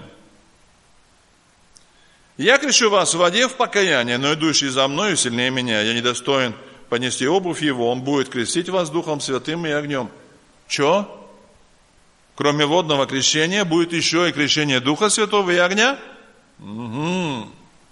Я крещу вас в воде в покаяние, но идущий за мною сильнее меня. Я недостоин понести обувь его, он будет крестить вас Духом Святым и огнем. Что? Кроме водного крещения будет еще и крещение Духа Святого и огня? Угу.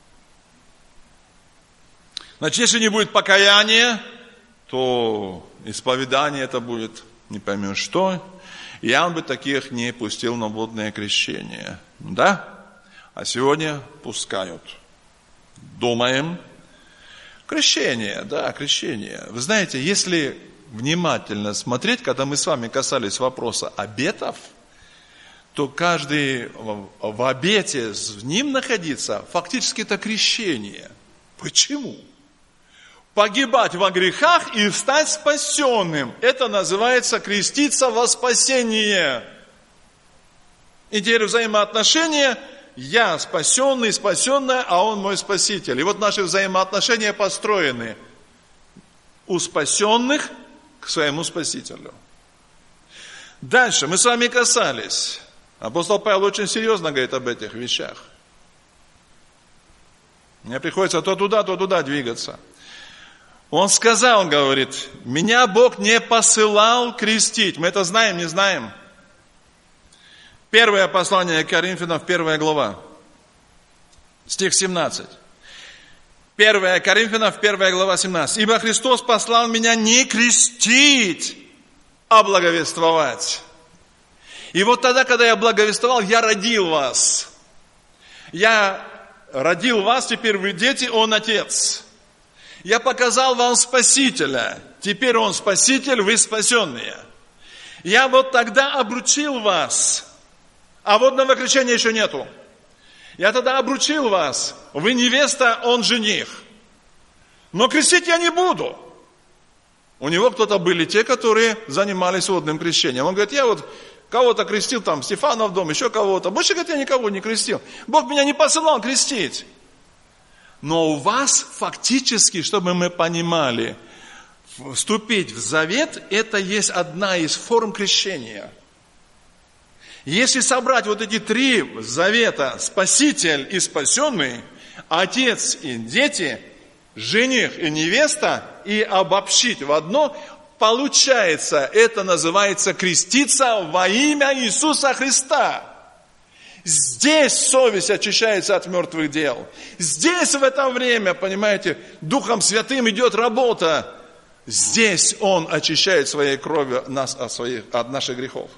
Значит, если не будет покаяния, то исповедание это будет не поймешь что. Иоанн бы таких не пустил на водное крещение. Да? А сегодня пускают. Думаем. Крещение, да, крещение. Вы знаете, если внимательно смотреть, когда мы с вами касались вопроса обетов, то каждый в обете с ним находиться, фактически это крещение. Почему? Погибать во грехах и стать спасенным. Это называется креститься во спасение. И теперь взаимоотношения: я спасенный, спасенная, а он мой спаситель. И вот наши взаимоотношения построены у спасенных к своему спасителю. Дальше, мы с вами касались. Апостол Павел очень серьезно говорит об этих вещах. Мне приходится то туда двигаться. Он сказал, говорит, меня Бог не посылал крестить. Мы это знаем, не знаем? Первое послание к Коринфянам, 1 глава, стих 17. 1 Коринфянам, 1 глава, 17. «Ибо Христос послал меня не крестить, а благовествовать». И вот тогда, когда я благовествовал, я родил вас. Я родил вас, теперь вы дети, Он Отец. Я показал вам Спасителя. Теперь Он Спаситель, вы спасенные. Я вот тогда обручил вас. А водного крещения еще нету. Я тогда обручил вас. Вы невеста, Он жених. Но крестить я не буду. У него кто-то были те, которые занимались водным крещением. Он говорит, я вот кого-то крестил, там, Стефанов дом, еще кого-то. Больше, говорит, я никого не крестил. Бог меня не посылал крестить. Но у вас фактически, чтобы мы понимали, вступить в завет, это есть одна из форм крещения. Если собрать вот эти три завета, Спаситель и спасенный, Отец и дети, жених и невеста, и обобщить в одно, получается, это называется креститься во имя Иисуса Христа. Здесь совесть очищается от мертвых дел. Здесь в это время, понимаете, Духом Святым идет работа. Здесь Он очищает своей кровью нас от наших грехов.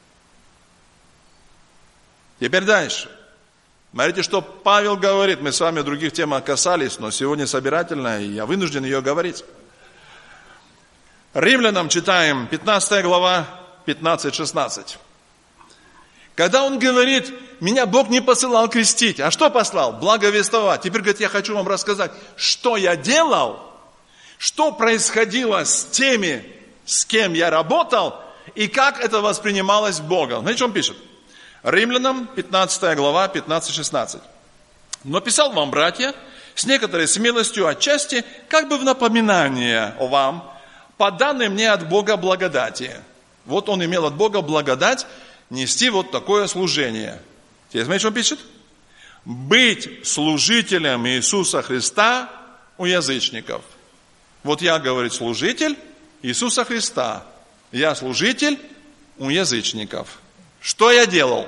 Теперь дальше. Смотрите, что Павел говорит. Мы с вами в других темах касались, но сегодня собирательно, и я вынужден ее говорить. Римлянам читаем 15 глава, 15-16. Когда он говорит, меня Бог не посылал крестить. А что послал? Благовествовать. Теперь, говорит, я хочу вам рассказать, что я делал, что происходило с теми, с кем я работал, и как это воспринималось Богом. Знаете, что он пишет? Римлянам, 15 глава, 15-16. «Но писал вам, братья, с некоторой смелостью отчасти, как бы в напоминание о вам, по данной мне от Бога благодати». Вот он имел от Бога благодать нести вот такое служение. Теперь смотрите, что он пишет? «Быть служителем Иисуса Христа у язычников». Вот я, говорит, служитель Иисуса Христа. Я служитель у язычников. Что я делал?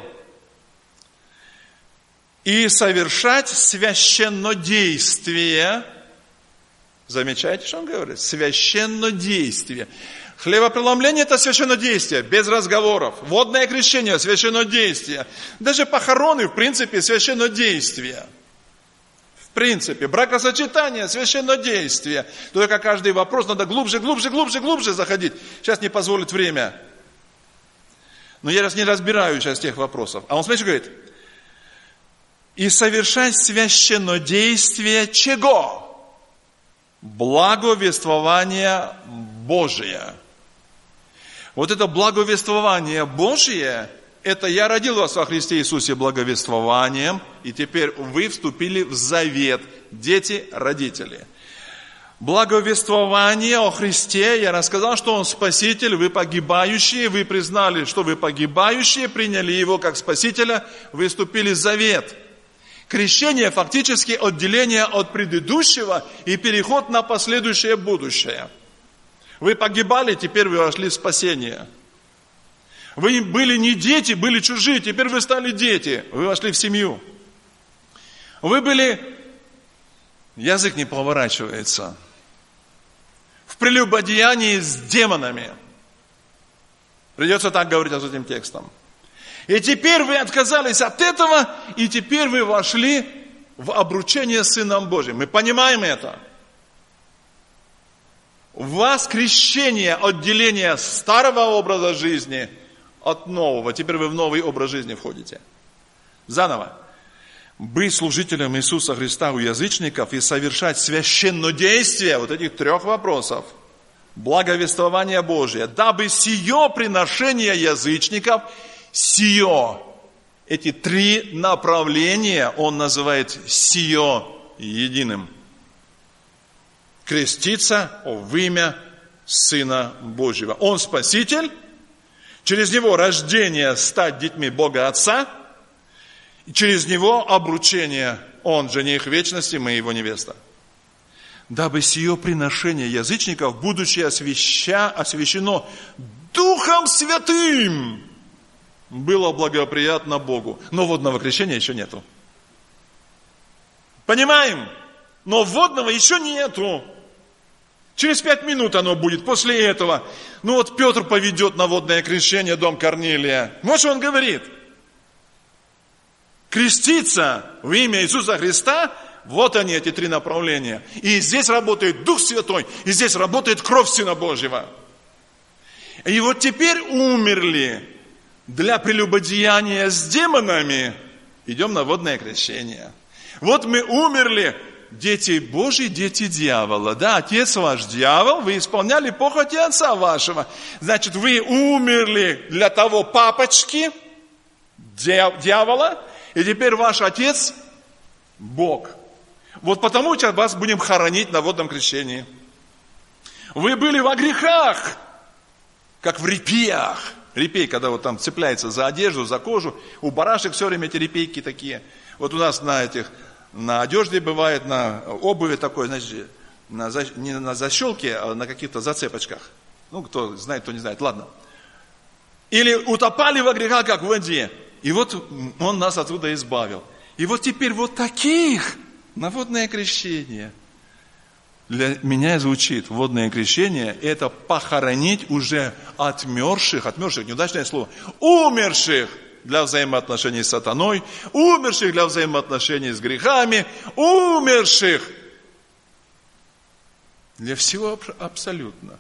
И совершать священнодействие. Замечаете, что он говорит? Священнодействие. Хлебопреломление – это священнодействие, без разговоров. Водное крещение – священнодействие. Даже похороны, в принципе, священнодействие. В принципе, бракосочетание – священнодействие. Только каждый вопрос надо глубже заходить. Сейчас не позволит время. Но я сейчас не разбираю тех вопросов. А он, смотрите, говорит, и совершать священнодействие чего? Благовествование Божие. Вот это благовествование Божие, это я родил вас во Христе Иисусе благовествованием, и теперь вы вступили в завет, дети, родители. Благовествование о Христе, я рассказал, что Он Спаситель, вы погибающие, вы признали, что вы погибающие, приняли Его как Спасителя, вы вступили в завет. Крещение фактически отделение от предыдущего и переход на последующее будущее. Вы погибали, теперь вы вошли в спасение. Вы были не дети, были чужие, теперь вы стали дети, вы вошли в семью. Вы были, язык не поворачивается, в прелюбодеянии с демонами. Придется так говорить с этим текстом. И теперь вы отказались от этого, и теперь вы вошли в обручение с Сыном Божьим. Мы понимаем это. У вас крещение, отделение старого образа жизни от нового. Теперь вы в новый образ жизни входите. Заново. Быть служителем Иисуса Христа у язычников и совершать священнодействие вот этих трех вопросов. Благовествование Божие. Дабы сие приношение язычников, сие, эти три направления он называет сие единым. Креститься в имя Сына Божьего. Он Спаситель. Через него рождение стать детьми Бога Отца, и через него обручение, он жених вечности, мы его невеста. Дабы сие приношение язычников, будучи освящено Духом Святым, было благоприятно Богу. Но водного крещения еще нету. Понимаем? Но водного еще нету. Через 5 минут оно будет после этого. Ну вот Петр поведет на водное крещение дом Корнилия. Вот что он говорит. Креститься в имя Иисуса Христа, вот они, эти 3 направления. И здесь работает Дух Святой, и здесь работает кровь Сына Божьего. И вот теперь умерли для прелюбодеяния с демонами. Идем на водное крещение. Вот мы умерли, дети Божьи, дети дьявола. Да, отец ваш дьявол, вы исполняли похоти отца вашего. Значит, вы умерли для того папочки, дьявола, и теперь ваш отец Бог. Вот потому сейчас вас будем хоронить на водном крещении. Вы были во грехах, как в репеях. Репей, когда вот там цепляется за одежду, за кожу. У барашек все время эти репейки такие. Вот у нас на одежде бывает, на обуви такой, значит, не на защелке, а на каких-то зацепочках. Ну, кто знает, кто не знает, ладно. Или утопали во грехах, как в воде. И вот он нас оттуда избавил. И вот теперь вот таких на водное крещение. Для меня звучит водное крещение, это похоронить уже отмерших, неудачное слово, умерших для взаимоотношений с сатаной, умерших для взаимоотношений с грехами, умерших для всего абсолютно.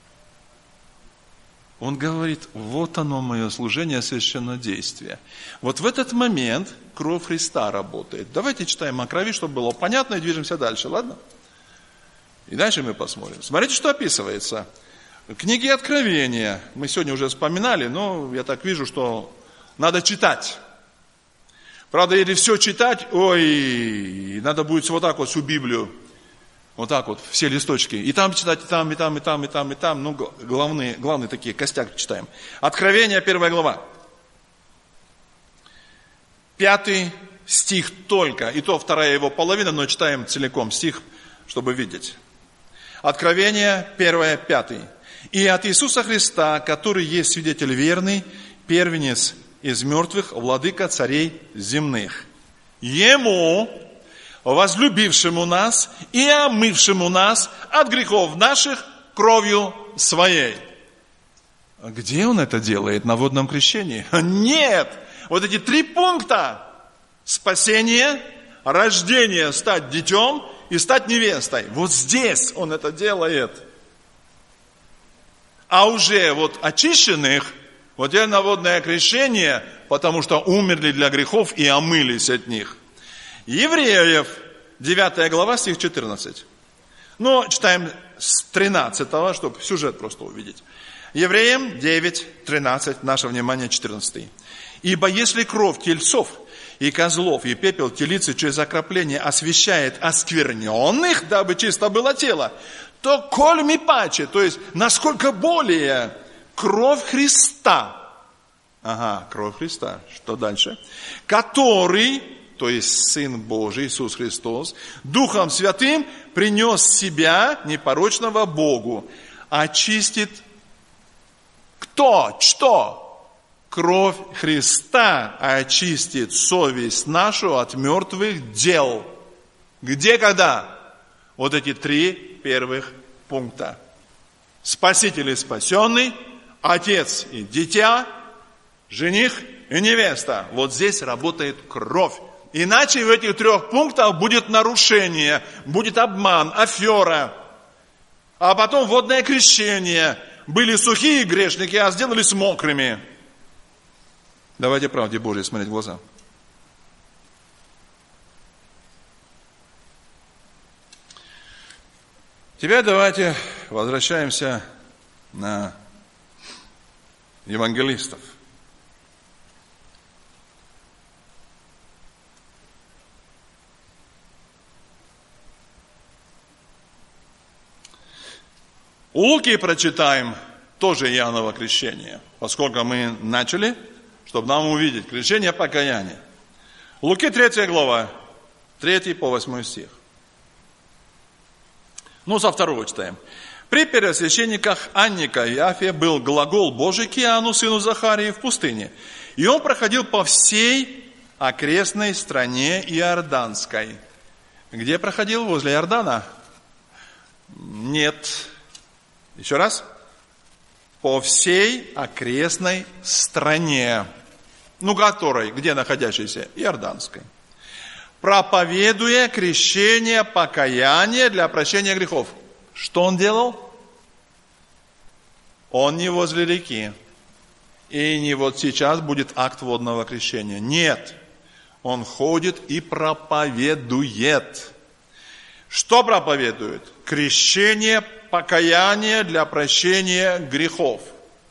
Он говорит, вот оно мое служение, священнодействие. Вот в этот момент кровь Христа работает. Давайте читаем о крови, чтобы было понятно, и движемся дальше, ладно? И дальше мы посмотрим. Смотрите, что описывается. В книге Откровения, мы сегодня уже вспоминали, но я так вижу, что надо читать. Правда, если все читать, надо будет вот так вот всю Библию, вот так вот, все листочки. И там читать, и там, и там, и там, и там, и там. Ну, главные такие, костяк читаем. Откровение, 1 глава. 5 стих только. И то 2 его половина, но читаем целиком стих, чтобы видеть. Откровение 1, 5. «И от Иисуса Христа, который есть свидетель верный, первенец из мертвых, владыка царей земных. Ему, возлюбившему нас и омывшему нас от грехов наших кровью своей». Где он это делает? На водном крещении? Нет! Вот эти 3 пункта. Спасение, рождение, стать детем и стать невестой. Вот здесь он это делает. А уже вот очищенных, вот это водное крещение, потому что умерли для грехов и омылись от них. Евреев, 9 глава, стих 14. Но читаем с 13, чтобы сюжет просто увидеть. Евреям 9, 13, наше внимание 14. «Ибо если кровь тельцов и козлов, и пепел телицы через окропление освящает оскверненных, дабы чисто было тело, то коль ми паче, то есть насколько более кровь Христа». Ага, кровь Христа. Что дальше? «Который, то есть Сын Божий, Иисус Христос, Духом Святым принес себя непорочного Богу, очистит кто? Что? Кровь Христа очистит совесть нашу от мертвых дел». Где, когда? Вот эти 3 первых пункта. Спаситель и спасенный, отец и дитя, жених и невеста. Вот здесь работает кровь. Иначе в этих 3 пунктах будет нарушение, будет обман, афера. А потом водное крещение. Были сухие грешники, а сделались мокрыми. Давайте правде Божьей смотреть в глаза. Теперь давайте возвращаемся на евангелистов. У Луки прочитаем тоже Иоанново крещение, поскольку мы начали, чтобы нам увидеть крещение покаяния. Луки 3 глава, 3 по 8 стих. Со 2 читаем. При первосвященниках Анника и Иафе был глагол Божий к Иоанну, сыну Захарии, в пустыне. И он проходил по всей окрестной стране Иорданской. Где проходил? Возле Иордана? Нет. Еще раз. По всей окрестной стране. Которой? Где находящейся? Иорданской. Проповедуя крещение покаяния для прощения грехов. Что он делал? Он не возле реки. И не вот сейчас будет акт водного крещения. Нет. Он ходит и проповедует. Что проповедует? Крещение покаяния для прощения грехов.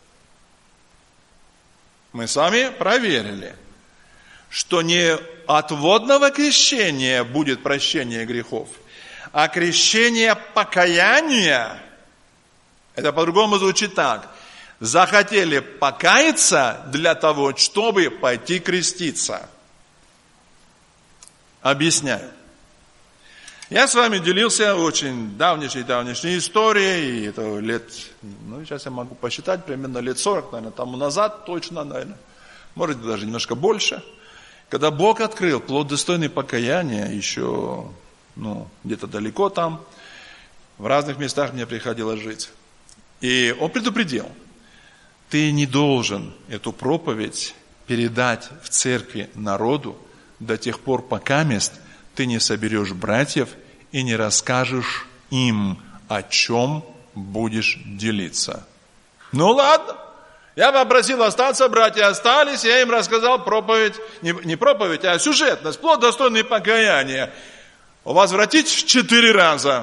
Мы с вами проверили, что не от водного крещения будет прощение грехов, а крещение покаяния, это по-другому звучит так: захотели покаяться для того, чтобы пойти креститься. Объясняю. Я с вами делился очень давнейшей историей, и это лет, сейчас я могу посчитать, примерно лет 40, наверное, тому назад, точно, наверное, может быть, даже немножко больше, когда Бог открыл плод достойный покаяния, еще, где-то далеко там, в разных местах мне приходилось жить. И Он предупредил: ты не должен эту проповедь передать в церкви народу до тех пор, пока ты не соберешь братьев и не расскажешь им, о чем будешь делиться. Ладно. Я попросил остаться, братья остались, я им рассказал проповедь, не проповедь, а сюжетность, плод достойный покаяния. Возвратить в 4 раза.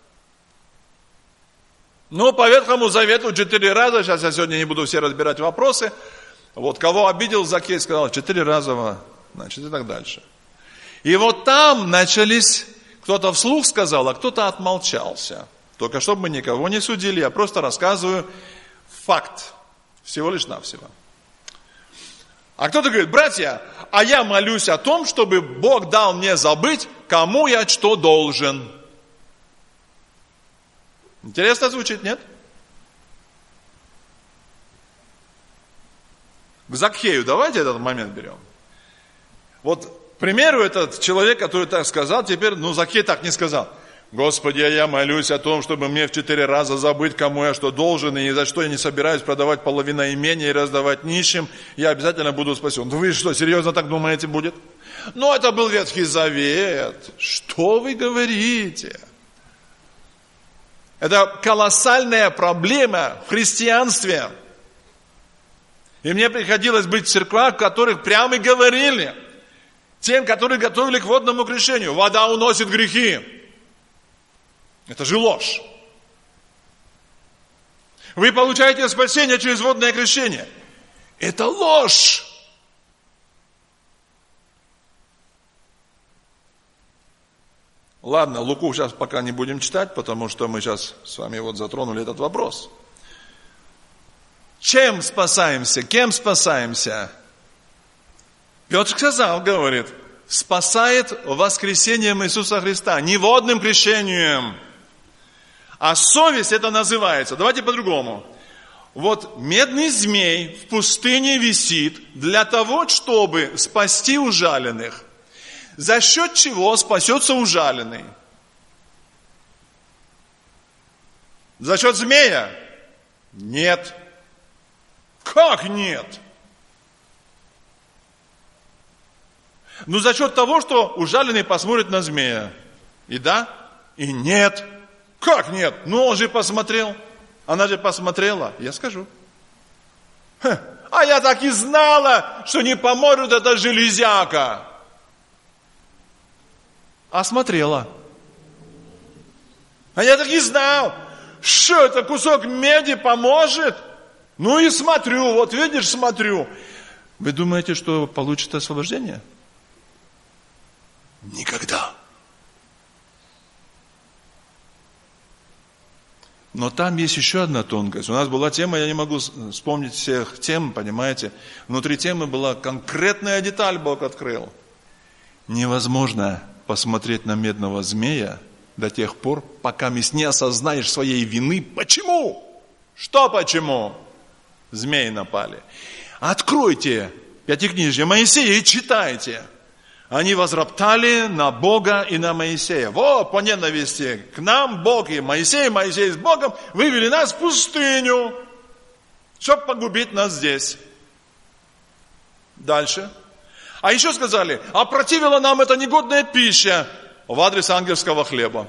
По Ветхому Завету 4 раза, сейчас я сегодня не буду все разбирать вопросы. Кого обидел Закхей, сказал 4 раза, и так дальше. И там начались, кто-то вслух сказал, а кто-то отмолчался. Только чтобы мы никого не судили, я просто рассказываю факт. Всего лишь навсего. А кто-то говорит: братья, а я молюсь о том, чтобы Бог дал мне забыть, кому я что должен. Интересно звучит, нет? К Закхею давайте этот момент берем. К примеру, этот человек, который так сказал, теперь, Закхей так не сказал. Господи, я молюсь о том, чтобы мне в 4 раза забыть, кому я что должен, и ни за что я не собираюсь продавать половину имения и раздавать нищим, я обязательно буду спасен. Вы что, серьезно так думаете будет? Это был Ветхий Завет. Что вы говорите? Это колоссальная проблема в христианстве. И мне приходилось быть в церквах, в которых прямо и говорили тем, которые готовили к водному крещению: вода уносит грехи. Это же ложь. Вы получаете спасение через водное крещение. Это ложь. Ладно, Луку сейчас пока не будем читать, потому что мы сейчас с вами затронули этот вопрос. Чем спасаемся? Кем спасаемся? Петр сказал, говорит, спасает воскресением Иисуса Христа, не водным крещением. А совесть это называется, давайте по-другому. Медный змей в пустыне висит для того, чтобы спасти ужаленных. За счет чего спасется ужаленный? За счет змея? Нет. Как нет? За счет того, что ужаленный посмотрит на змея. И да, и нет. Как нет? Он же посмотрел. Она же посмотрела. Я скажу. А я так и знала, что не поможет эта железяка. А смотрела. А я так и знал, что это кусок меди поможет. И смотрю, видишь, смотрю. Вы думаете, что получит освобождение? Никогда. Но там есть еще одна тонкость. У нас была тема, я не могу вспомнить всех тем, понимаете. Внутри темы была конкретная деталь, Бог открыл. Невозможно посмотреть на медного змея до тех пор, пока не осознаешь своей вины. Почему? Что почему? Змеи напали. Откройте Пятикнижие Моисея и читайте. Они возроптали на Бога и на Моисея. Вот по ненависти к нам Бог и Моисей с Богом вывели нас в пустыню, чтобы погубить нас здесь. Дальше. А еще сказали, опротивила нам эта негодная пища в адрес ангельского хлеба.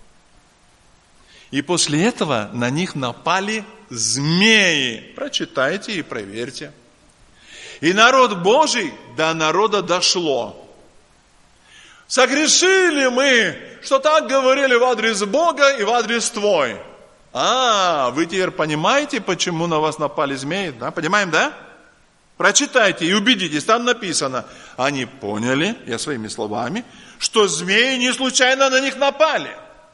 И после этого на них напали змеи. Прочитайте и проверьте. И народ Божий до народа дошло. Согрешили мы, что так говорили в адрес Бога и в адрес Твой. Вы теперь понимаете, почему на вас напали змеи? Да? Понимаем, да? Прочитайте и убедитесь, там написано. Они поняли, я своими словами, что змеи не случайно на них напали.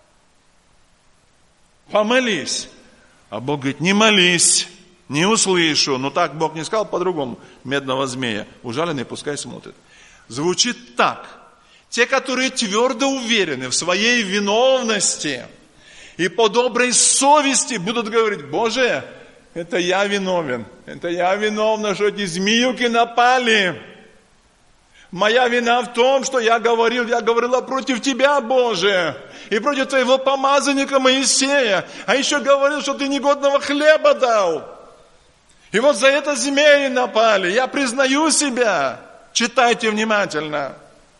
Помолись. А Бог говорит, не молись, не услышу. Но так Бог не сказал по-другому. Медного змея, ужаленный, пускай смотрит. Звучит так. Те, которые твердо уверены в своей виновности и по доброй совести будут говорить, Боже, это я виновен. Это я виновна, что эти змеюки напали. Моя вина в том, что я говорила против Тебя, Боже, и против Твоего помазанника Моисея, а еще говорил, что Ты негодного хлеба дал. И вот за это змеи напали. Я признаю себя. Читайте внимательно.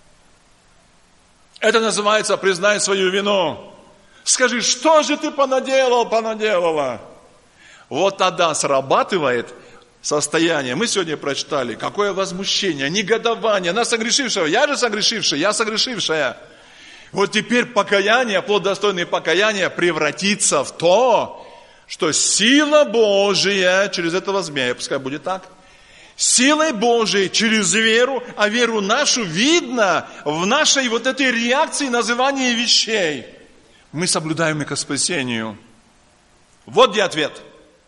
Это называется признай свою вину. Скажи, что же ты понаделала? Вот тогда срабатывает состояние. Мы сегодня прочитали, какое возмущение, негодование на согрешившего. Я же согрешивший, я согрешившая. Вот теперь покаяние, плод достойный покаяния превратится в то, что сила Божия через этого змея, пускай будет так, силой Божией через веру, а веру нашу видно в нашей вот этой реакции называния вещей. Мы соблюдаем их к спасению. Вот где ответ.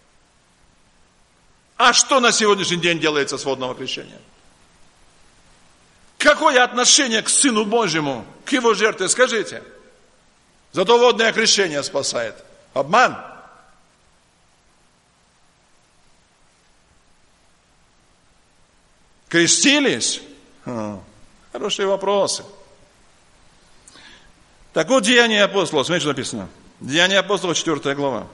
А что на сегодняшний день делается с водного крещения? Какое отношение к Сыну Божьему, к Его жертве, скажите? Зато водное крещение спасает. Обман. Крестились? Хорошие вопросы. Так вот, Деяния апостолов, смотрите, что написано. Деяния апостолов, 4 глава.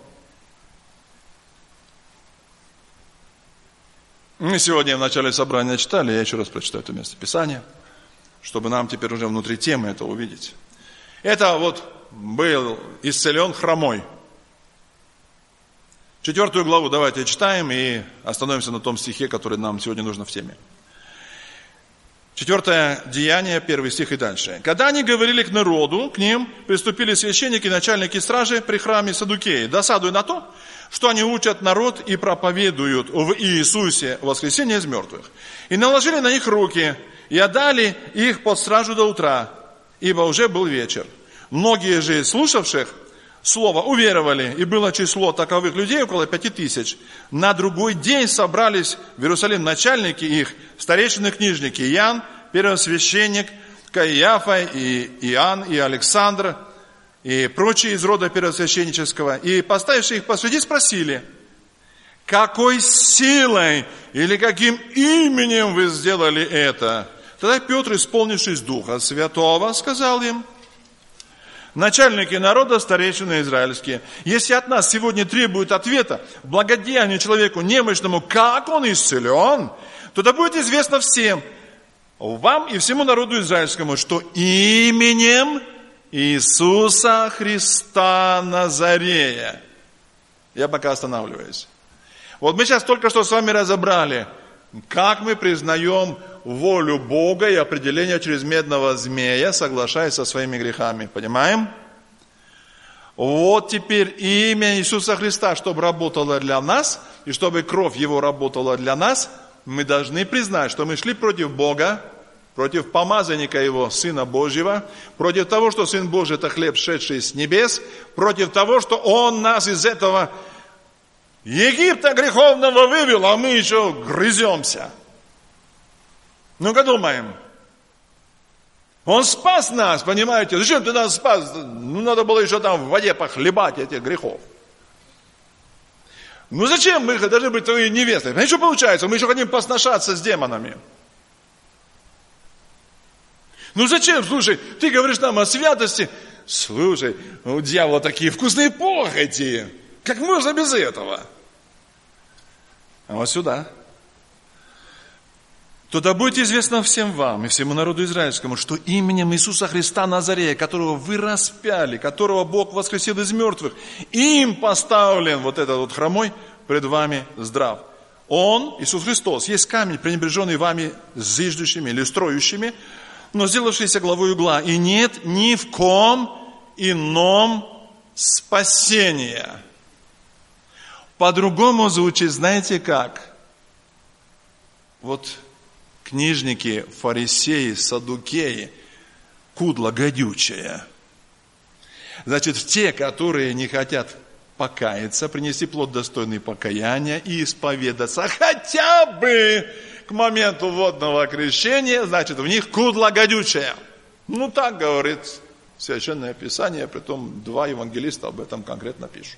Мы сегодня в начале собрания читали, я еще раз прочитаю это место Писания, чтобы нам теперь уже внутри темы это увидеть. Это вот был исцелен хромой. 4 главу давайте читаем и остановимся на том стихе, который нам сегодня нужно в теме. 4 Деяние, 1 стих и дальше. Когда они говорили к народу, к ним приступили священники, начальники стражи при храме Саддукеи, досадуя на то, что они учат народ и проповедуют в Иисусе воскресение из мертвых. И наложили на них руки, и отдали их под стражу до утра, ибо уже был вечер. Многие же из слушавших слово уверовали, и было число таковых людей около 5000. На другой день собрались в Иерусалим начальники их, старейшины книжники, Иоанн, первосвященник, Каиафа, и Иоанн, и Александр, и прочие из рода первосвященнического. И поставившие их посреди спросили, какой силой или каким именем вы сделали это? Тогда Петр, исполнившись Духа Святого, сказал им, начальники народа, старейшины израильские, если от нас сегодня требуют ответа, благодеянию человеку немощному, как он исцелен, то да будет известно всем, вам и всему народу израильскому, что именем Иисуса Христа Назарея. Я пока останавливаюсь. Вот мы сейчас только что с вами разобрали, как мы признаем волю Бога и определение через медного змея, соглашаясь со своими грехами. Понимаем? Вот теперь имя Иисуса Христа, чтобы работало для нас, и чтобы кровь Его работала для нас, мы должны признать, что мы шли против Бога, против помазанника его, Сына Божьего, против того, что Сын Божий – это хлеб, шедший с небес, против того, что Он нас из этого Египта греховного вывел, а мы еще грыземся. Ну-ка думаем. Он спас нас, понимаете? Зачем ты нас спас? Ну, надо было еще там в воде похлебать этих грехов. Ну, зачем мы должны быть твоей невестой? Знаете, что получается? Мы еще хотим посношаться с демонами. Ну, зачем? Слушай, ты говоришь нам о святости. Слушай, у дьявола такие вкусные похоти. Как можно без этого? А вот сюда. То да будет известно всем вам и всему народу израильскому, что именем Иисуса Христа Назарея, которого вы распяли, которого Бог воскресил из мертвых, им поставлен вот этот вот хромой пред вами здрав. Он, Иисус Христос, есть камень, пренебреженный вами зиждущими или строящими, но сделавшийся главой угла. И нет ни в ком ином спасения. По-другому звучит, знаете как? Вот книжники, фарисеи, саддукеи, кудло гадючее. Значит, те, которые не хотят покаяться, принести плод достойный покаяния и исповедаться хотя бы к моменту водного крещения, значит, в них кудло гадючее. Ну, так говорит Священное Писание, притом 2 евангелиста об этом конкретно пишут.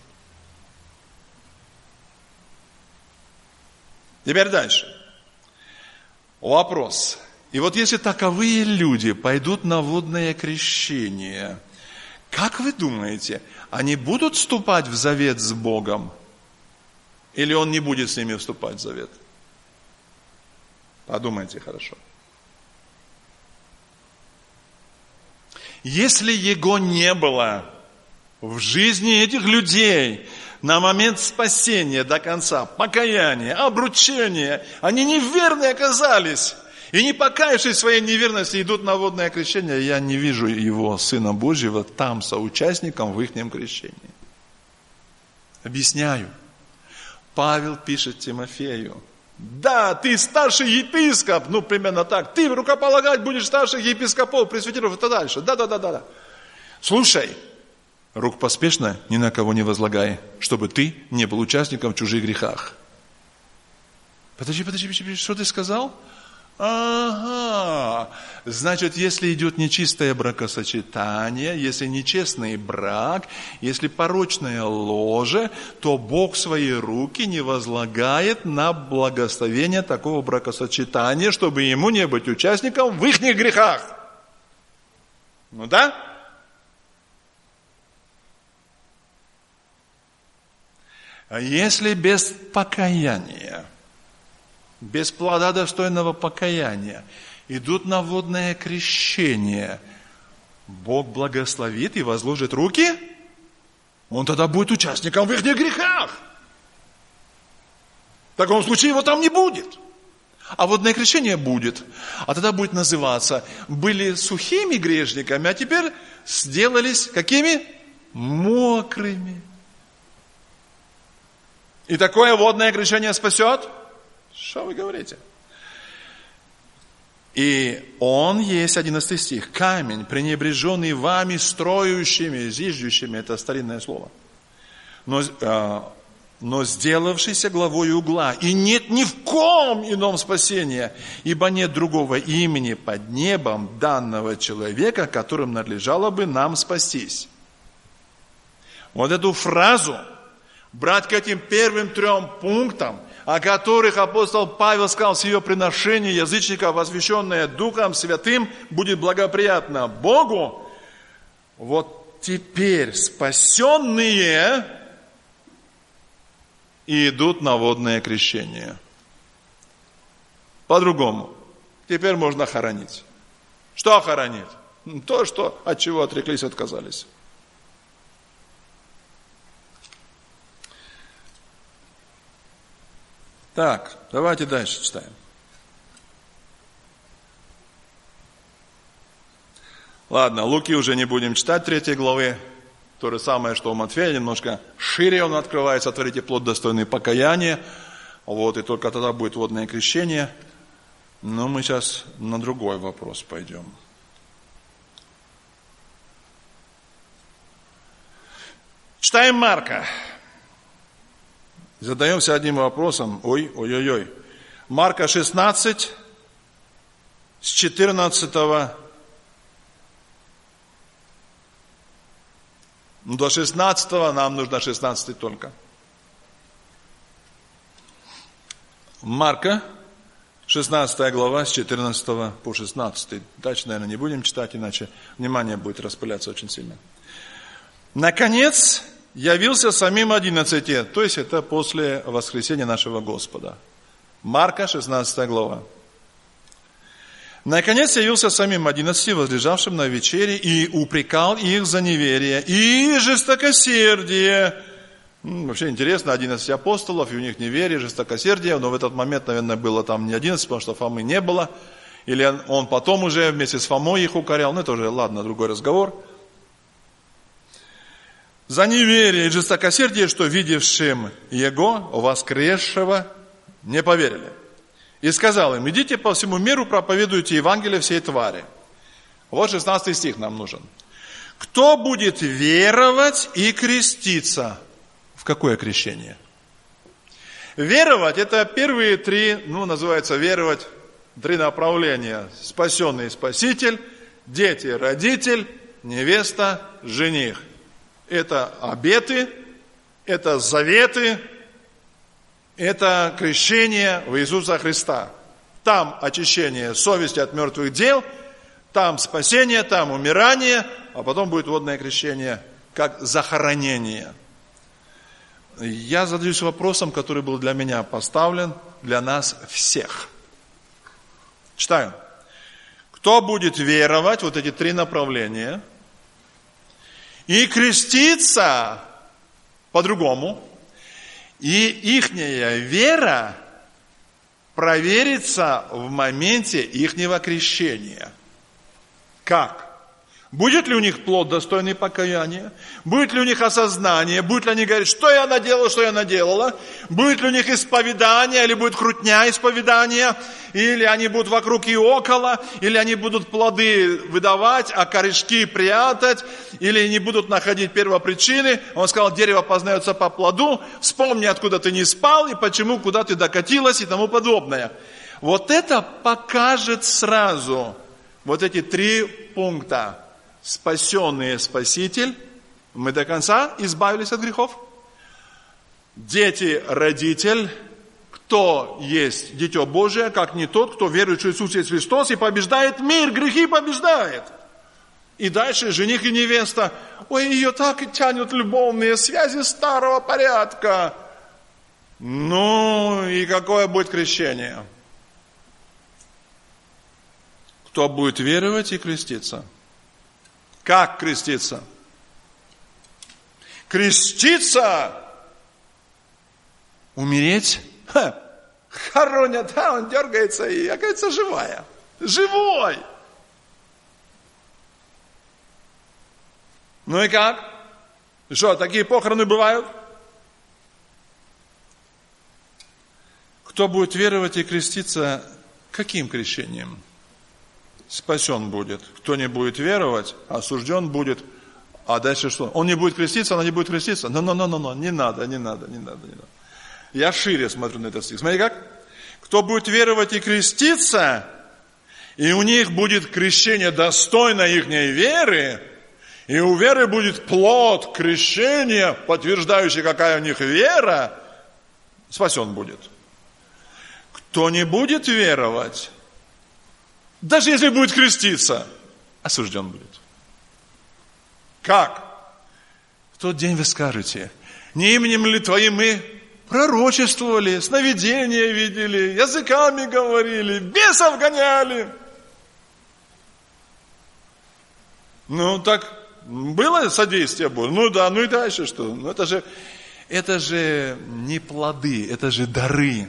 Теперь дальше. Вопрос. И вот если таковые люди пойдут на водное крещение, как вы думаете, они будут вступать в завет с Богом? Или Он не будет с ними вступать в завет? Подумайте хорошо. Если Его не было в жизни этих людей на момент спасения до конца, покаяния, обручения, они неверные оказались, и не покаявшись в своей неверности идут на водное крещение, я не вижу Его, Сына Божьего, там соучастником в ихнем крещении. Объясняю. Павел пишет Тимофею: да, ты старший епископ, ну примерно так, ты рукополагать будешь старших епископов, пресвитеров и так дальше. Да. Слушай, рук поспешно ни на кого не возлагай, чтобы ты не был участником в чужих грехах. Подожди, что ты сказал? Ага, значит, если идет нечистое бракосочетание, если нечестный брак, если порочное ложе, то Бог свои руки не возлагает на благословение такого бракосочетания, чтобы ему не быть участником в ихних грехах. Ну да? А если без покаяния, без плода достойного покаяния, идут на водное крещение, Бог благословит и возложит руки, он тогда будет участником в их грехах. В таком случае его там не будет. А водное крещение будет. А тогда будет называться: были сухими грешниками, а теперь сделались какими? Мокрыми. И такое водное крещение спасет? Что вы говорите? И он есть, 11 стих, камень, пренебреженный вами строящими, зиждущими, это старинное слово, но сделавшийся главой угла, и нет ни в ком ином спасения, ибо нет другого имени под небом данного человека, которым надлежало бы нам спастись. Вот эту фразу брать к этим первым 3 пунктам, о которых апостол Павел сказал: с ее приношения язычников, освященное Духом Святым, будет благоприятно Богу. Вот теперь спасенные и идут на водное крещение. По-другому. Теперь можно хоронить. Что хоронить? То, что, от чего отреклись, отказались. Так, давайте дальше читаем. Ладно, Луки уже не будем читать 3 главы. То же самое, что у Матфея, немножко шире он открывается: творите плод достойный покаяния. Вот, и только тогда будет водное крещение. Но мы сейчас на другой вопрос пойдем. Читаем Марка. Задаемся одним вопросом. Ой. Марка 16, с 14 до 16, нам нужно 16 только. Марка, 16 глава, с 14 по 16. Дальше, наверное, не будем читать, иначе внимание будет распыляться очень сильно. Наконец, явился самим 11, то есть это после воскресения нашего Господа. Марка, 16 глава. Наконец явился самим 11, возлежавшим на вечере, и упрекал их за неверие и жестокосердие. Вообще интересно, 11 апостолов, и у них неверие, жестокосердие, но в этот момент, наверное, было там не 11, потому что Фомы не было, или он потом уже вместе с Фомой их укорял, это уже, ладно, другой разговор. За неверие и жестокосердие, что видевшим Его, воскресшего, не поверили. И сказал им: идите по всему миру, проповедуйте Евангелие всей твари. Вот 16 стих нам нужен. Кто будет веровать и креститься? В какое крещение? Веровать, это первые три, называется веровать, три направления. Спасенный Спаситель, дети, родитель, невеста, жених. Это обеты, это заветы, это крещение в Иисуса Христа. Там очищение совести от мертвых дел, там спасение, там умирание, а потом будет водное крещение, как захоронение. Я задаюсь вопросом, который был для меня поставлен, для нас всех. Читаю. Кто будет веровать, вот эти три направления, и креститься по-другому, и ихняя вера проверится в моменте ихнего крещения. Как? Будет ли у них плод достойный покаяния? Будет ли у них осознание? Будет ли они говорить, что я наделал, что я наделала? Будет ли у них исповедание, или будет крутня исповедания? Или они будут вокруг и около? Или они будут плоды выдавать, а корешки прятать? Или они будут находить первопричины? Он сказал, дерево познается по плоду. Вспомни, откуда ты не спал, и почему, куда ты докатилась, и тому подобное. Вот это покажет сразу вот эти три пункта. Спасенный Спаситель, мы до конца избавились от грехов. Дети, родитель, кто есть Дитё Божие, как не тот, кто верует, что Иисус есть Христос и побеждает мир, грехи побеждает. И дальше жених и невеста, ее так и тянут любовные связи старого порядка. И какое будет крещение? Кто будет веровать и креститься? Как креститься? Креститься! Умереть? Хоронят, он дергается и, оказывается, живая. Живой! Ну и как? Что, такие похороны бывают? Кто будет веровать и креститься, каким крещением? Спасен будет. Кто не будет веровать, осужден будет. А дальше что? Он не будет креститься, она не будет креститься? Не надо. Я шире смотрю на этот стих. Смотри как. Кто будет веровать и креститься, и у них будет крещение достойно ихней веры, и у веры будет плод крещения, подтверждающий, какая у них вера, спасен будет. Кто не будет веровать, даже если будет креститься, осужден будет. Как? В тот день вы скажете, не именем ли Твоим мы пророчествовали, сновидения видели, языками говорили, бесов гоняли. Так было содействие Божие? И дальше что? Это же не плоды, это же дары.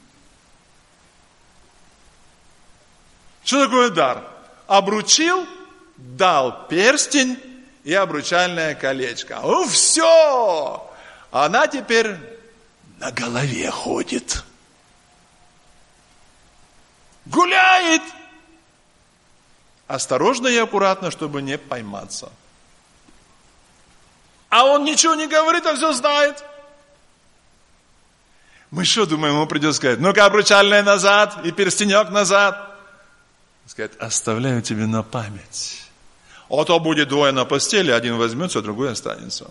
Что такое дар? Обручил, дал перстень и обручальное колечко. Все! Она теперь на голове ходит. гуляет. Осторожно и аккуратно, чтобы не пойматься. А он ничего не говорит, а все знает. Мы что думаем, ему придется сказать, ну-ка, обручальное назад и перстенек назад. Сказать, оставляю тебе на память. А то будет двое на постели, один возьмется, другой останется.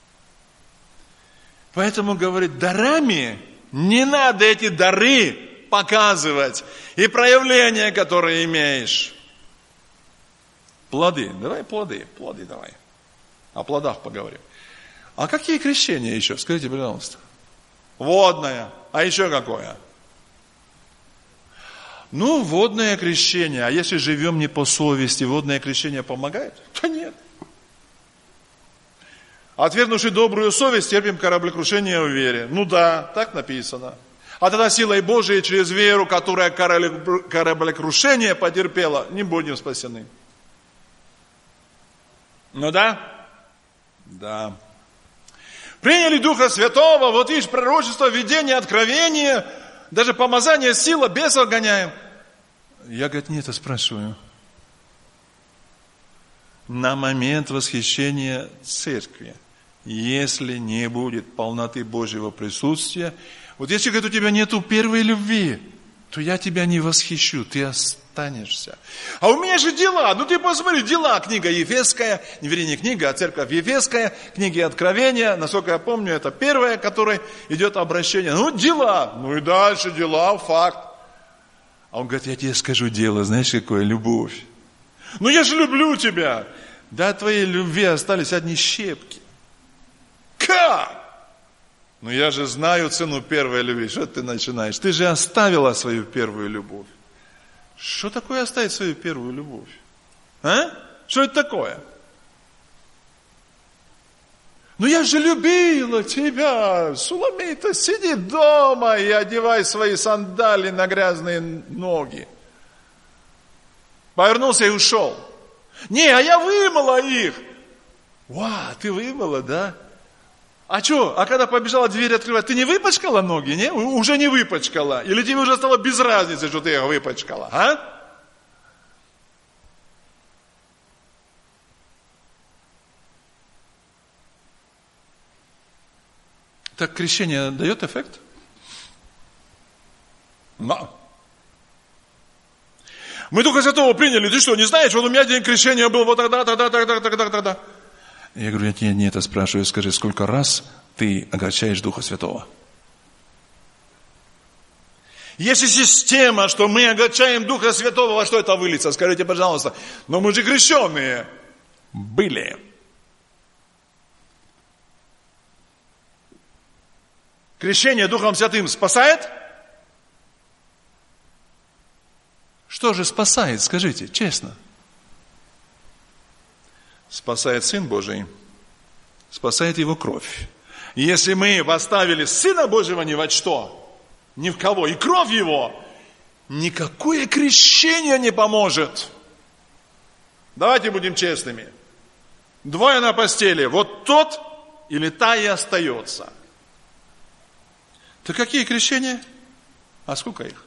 Поэтому, говорит, дарами не надо эти дары показывать и проявления, которые имеешь. Плоды, давай плоды давай. О плодах поговорим. А какие крещения еще? Скажите, пожалуйста. Водное. А еще какое? Ну, водное крещение. А если живем не по совести, водное крещение помогает? Да нет. Отвергнувши добрую совесть, терпим кораблекрушение в вере. Ну да, так написано. А тогда силой Божией через веру, которая кораблекрушение потерпела, не будем спасены. Ну да? Да. Приняли Духа Святого, вот видишь, пророчество, видение, откровение, даже помазание, сила, бесов гоняем. Я, говорит, нет, я спрашиваю. На момент восхищения церкви, если не будет полноты Божьего присутствия, вот если, говорит, у тебя нету первой любви, то я тебя не восхищу, ты останешься. А у меня же дела, ну ты посмотри, дела, книга Ефесская, не книга, а церковь Ефесская, книги Откровения, насколько я помню, это первая, которой идет обращение. Ну дела, ну и дальше дела, факт. А он говорит, я тебе скажу дело, знаешь какое, любовь. Ну я же люблю тебя. Да, от твоей любви остались одни щепки. Как? Ну я же знаю цену первой любви. Что ты начинаешь? Ты же оставила свою первую любовь. Что такое оставить свою первую любовь? А? Что это такое? Ну я же любила тебя. Суламей-то сиди дома и одевай свои сандали на грязные ноги. Повернулся и ушел. Не, а я вымыла их. Ва, ты вымыла, да? А что? А когда побежала дверь открывать, ты не выпачкала ноги, не? Уже не выпачкала. Или тебе уже стало без разницы, что ты их выпачкала, а? Так крещение дает эффект? Да. Мы Духа Святого приняли, ты что, не знаешь, вот у меня день крещения был вот тогда. Я говорю, я не это спрашиваю, скажи, сколько раз ты огорчаешь Духа Святого? Если система, что мы огорчаем Духа Святого, во что это выльется? Скажите, пожалуйста, но мы же крещенные были. Крещение Духом Святым спасает? Что же спасает, скажите, честно? Спасает Сын Божий, спасает Его кровь. И если мы поставили Сына Божьего ни во что, ни в кого, и кровь Его, никакое крещение не поможет. Давайте будем честными. Двое на постели, вот тот или та и остается. Так какие крещения? А сколько их?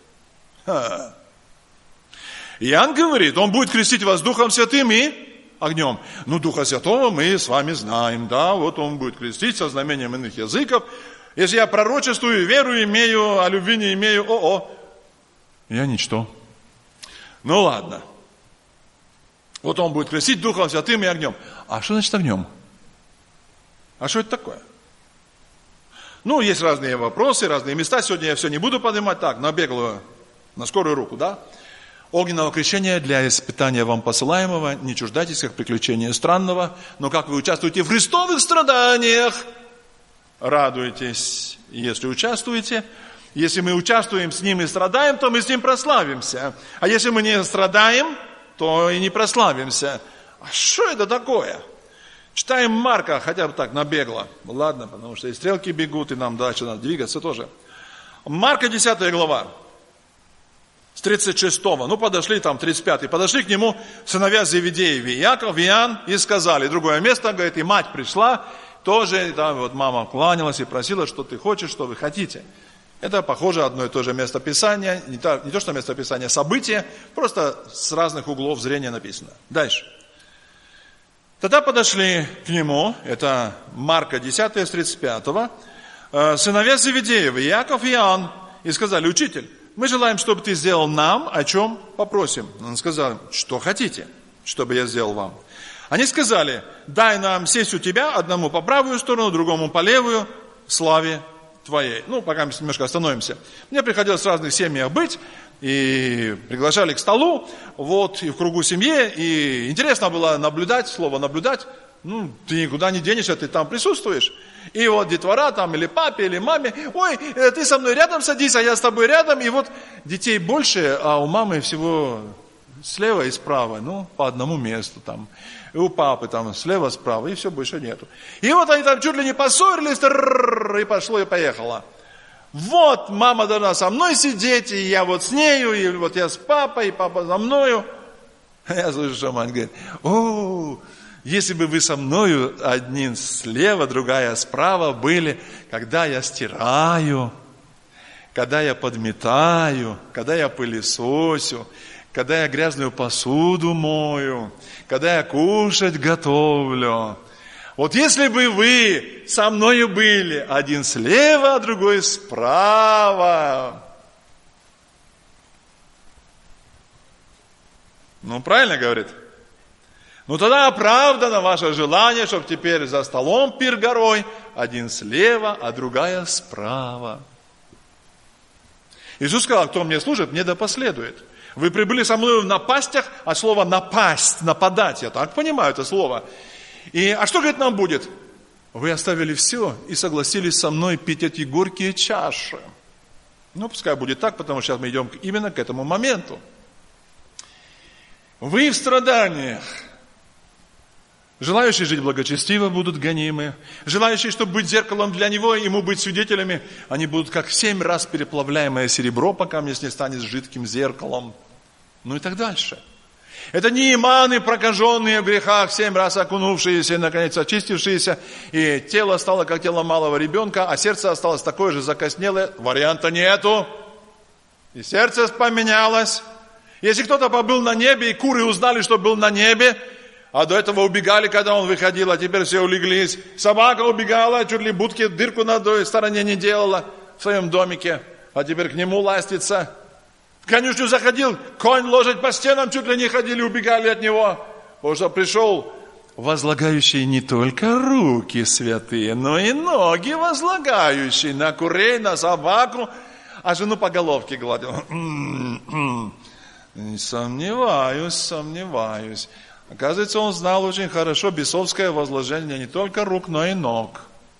Иоанн говорит, он будет крестить вас Духом Святым и огнем. Ну, Духа Святого мы с вами знаем, да, вот он будет крестить со знамением иных языков. Если я пророчествую, веру имею, а любви не имею, я ничто. Ну, ладно. Вот он будет крестить Духом Святым и огнем. А что значит огнем? А что это такое? Ну, есть разные вопросы, разные места. Сегодня я все не буду поднимать. Так, на беглую, на скорую руку, да? Огненного крещения для испытания вам посылаемого, не чуждайтесь, как приключения странного, но как вы участвуете в христовых страданиях, радуйтесь, если участвуете. Если мы участвуем с Ним и страдаем, то мы с Ним прославимся. А если мы не страдаем, то и не прославимся. А что это такое? Читаем Марка, хотя бы так, набегло. Ладно, потому что и стрелки бегут, и нам дальше надо двигаться тоже. Марка 10 глава. С 36-го, ну подошли там 35-й, подошли к нему сыновья Зеведееви, Иаков, Иоанн, и сказали, другое место, говорит, и мать пришла, тоже, там вот мама кланялась и просила, что ты хочешь, что вы хотите. Это похоже одно и то же местописание, не то что местописание, событие, просто с разных углов зрения написано. Дальше. Тогда подошли к нему, это Марка 10, с 35, сыновья Зеведеевы, Иаков и Иоанн, и сказали: «Учитель, мы желаем, чтобы ты сделал нам, о чем попросим». Он сказал им: «Что хотите, чтобы я сделал вам?» Они сказали: «Дай нам сесть у тебя, одному по правую сторону, другому по левую, славе твоей». Пока мы немножко остановимся. Мне приходилось в разных семьях быть, и приглашали к столу, и в кругу семьи, и интересно было наблюдать, слово «наблюдать». Ты никуда не денешься, ты там присутствуешь. И детвора там, или папе, или маме: «Ой, ты со мной рядом садись, а я с тобой рядом». И детей больше, а у мамы всего слева и справа, по одному месту там. И у папы там слева, справа, и все, больше нету. И они там чуть ли не поссорились, и пошло, и поехало. Мама должна со мной сидеть, и я с нею, и я с папой, и папа за мною. А я слышу, что мать говорит: если бы вы со мною, один слева, другая справа были, когда я стираю, когда я подметаю, когда я пылесосю, когда я грязную посуду мою, когда я кушать готовлю. Если бы вы со мною были, один слева, а другой справа. Правильно говорит? Тогда оправдано ваше желание, чтобы теперь за столом пир горой, один слева, а другая справа. Иисус сказал: кто мне служит, мне да последует. Вы прибыли со мной в напастях, от слова напасть, нападать, я так понимаю это слово. А что, говорит, нам будет? Вы оставили все и согласились со мной пить эти горькие чаши. Пускай будет так, потому что сейчас мы идем именно к этому моменту. Вы в страданиях. Желающие жить благочестиво будут гонимы. Желающие, чтобы быть зеркалом для него, ему быть свидетелями, они будут как 7 раз переплавляемое серебро, пока мне не станет жидким зеркалом. И так дальше. Это не иманы, прокаженные в грехах, 7 раз окунувшиеся и, наконец, очистившиеся, и тело стало, как тело малого ребенка, а сердце осталось такое же закоснелое. Варианта нету. И сердце поменялось. Если кто-то побыл на небе, и куры узнали, что был на небе, а до этого убегали, когда он выходил, а теперь все улеглись. Собака убегала, чуть ли будки дырку на той стороне не делала в своем домике, а теперь к нему ластится. В конюшню заходил, конь, лошадь по стенам чуть ли не ходили, убегали от него. Потому что пришел возлагающий не только руки святые, но и ноги возлагающий на курей, на собаку, а жену по головке гладил. Сомневаюсь. Оказывается, он знал очень хорошо бесовское возложение не только рук, но и ног.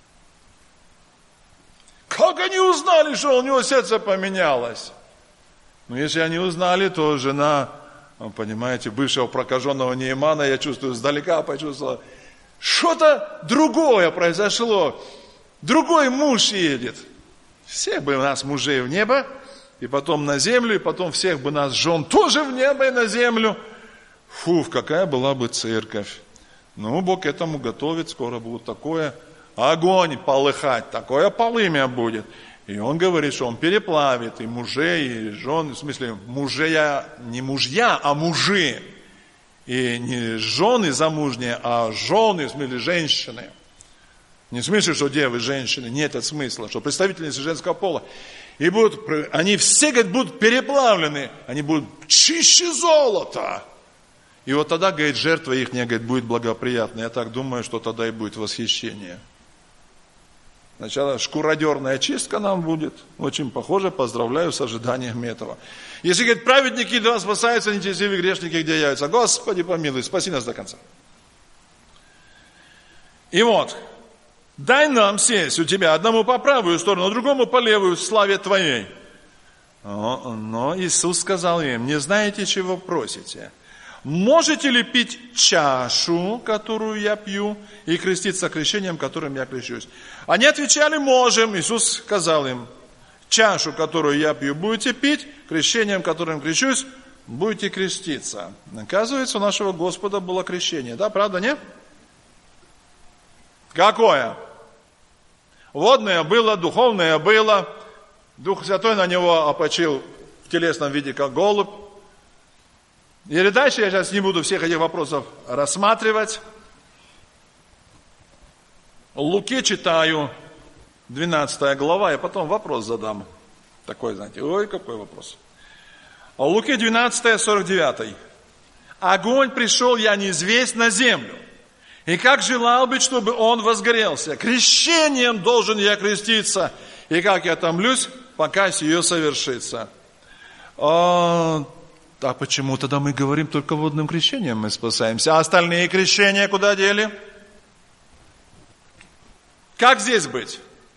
Как они узнали, что у него сердце поменялось? Если они узнали, то жена, понимаете, бывшего прокаженного Неемана, я чувствую, издалека почувствовала, что-то другое произошло. Другой муж едет. Всех бы у нас мужей в небо, и потом на землю, и потом всех бы нас жен тоже в небо и на землю. Какая была бы церковь. Бог к этому готовит, скоро будет такое огонь полыхать, такое полымя будет. И он говорит, что он переплавит и мужей, и жен, в смысле, мужья, не мужья, а мужи. И не жены замужние, а жены, в смысле, женщины. Не в смысле, что девы, женщины, нет этого смысла, что представительницы женского пола. И они все, говорит, будут переплавлены, они будут чище золота. И тогда, говорит, жертва их, говорит, будет благоприятна. Я так думаю, что тогда и будет восхищение. Сначала шкуродерная чистка нам будет. Очень похоже, поздравляю с ожиданием этого. Если, говорит, праведники да спасаются, нечестивые грешники где явятся. Господи помилуй, спаси нас до конца. И дай нам сесть у тебя одному по правую сторону, другому по левую, в славе твоей. Но Иисус сказал им: не знаете, чего просите. Можете ли пить чашу, которую я пью, и креститься крещением, которым я крещусь? Они отвечали: можем. Иисус сказал им: чашу, которую я пью, будете пить, крещением, которым крещусь, будете креститься. Оказывается, у нашего Господа было крещение. Да, правда, нет? Какое? Водное было, духовное было. Дух Святой на него опочил в телесном виде, как голубь. И дальше я сейчас не буду всех этих вопросов рассматривать. Луки читаю, 12 глава, я потом вопрос задам. Такой, знаете, ой, какой вопрос. Луки 12, 49. Огонь пришел, я низвесть на землю. И как желал быть, чтобы он возгорелся. Крещением должен я креститься. И как я томлюсь, пока сие совершится. А почему тогда мы говорим только водным крещением мы спасаемся? А остальные крещения куда дели? Как здесь быть?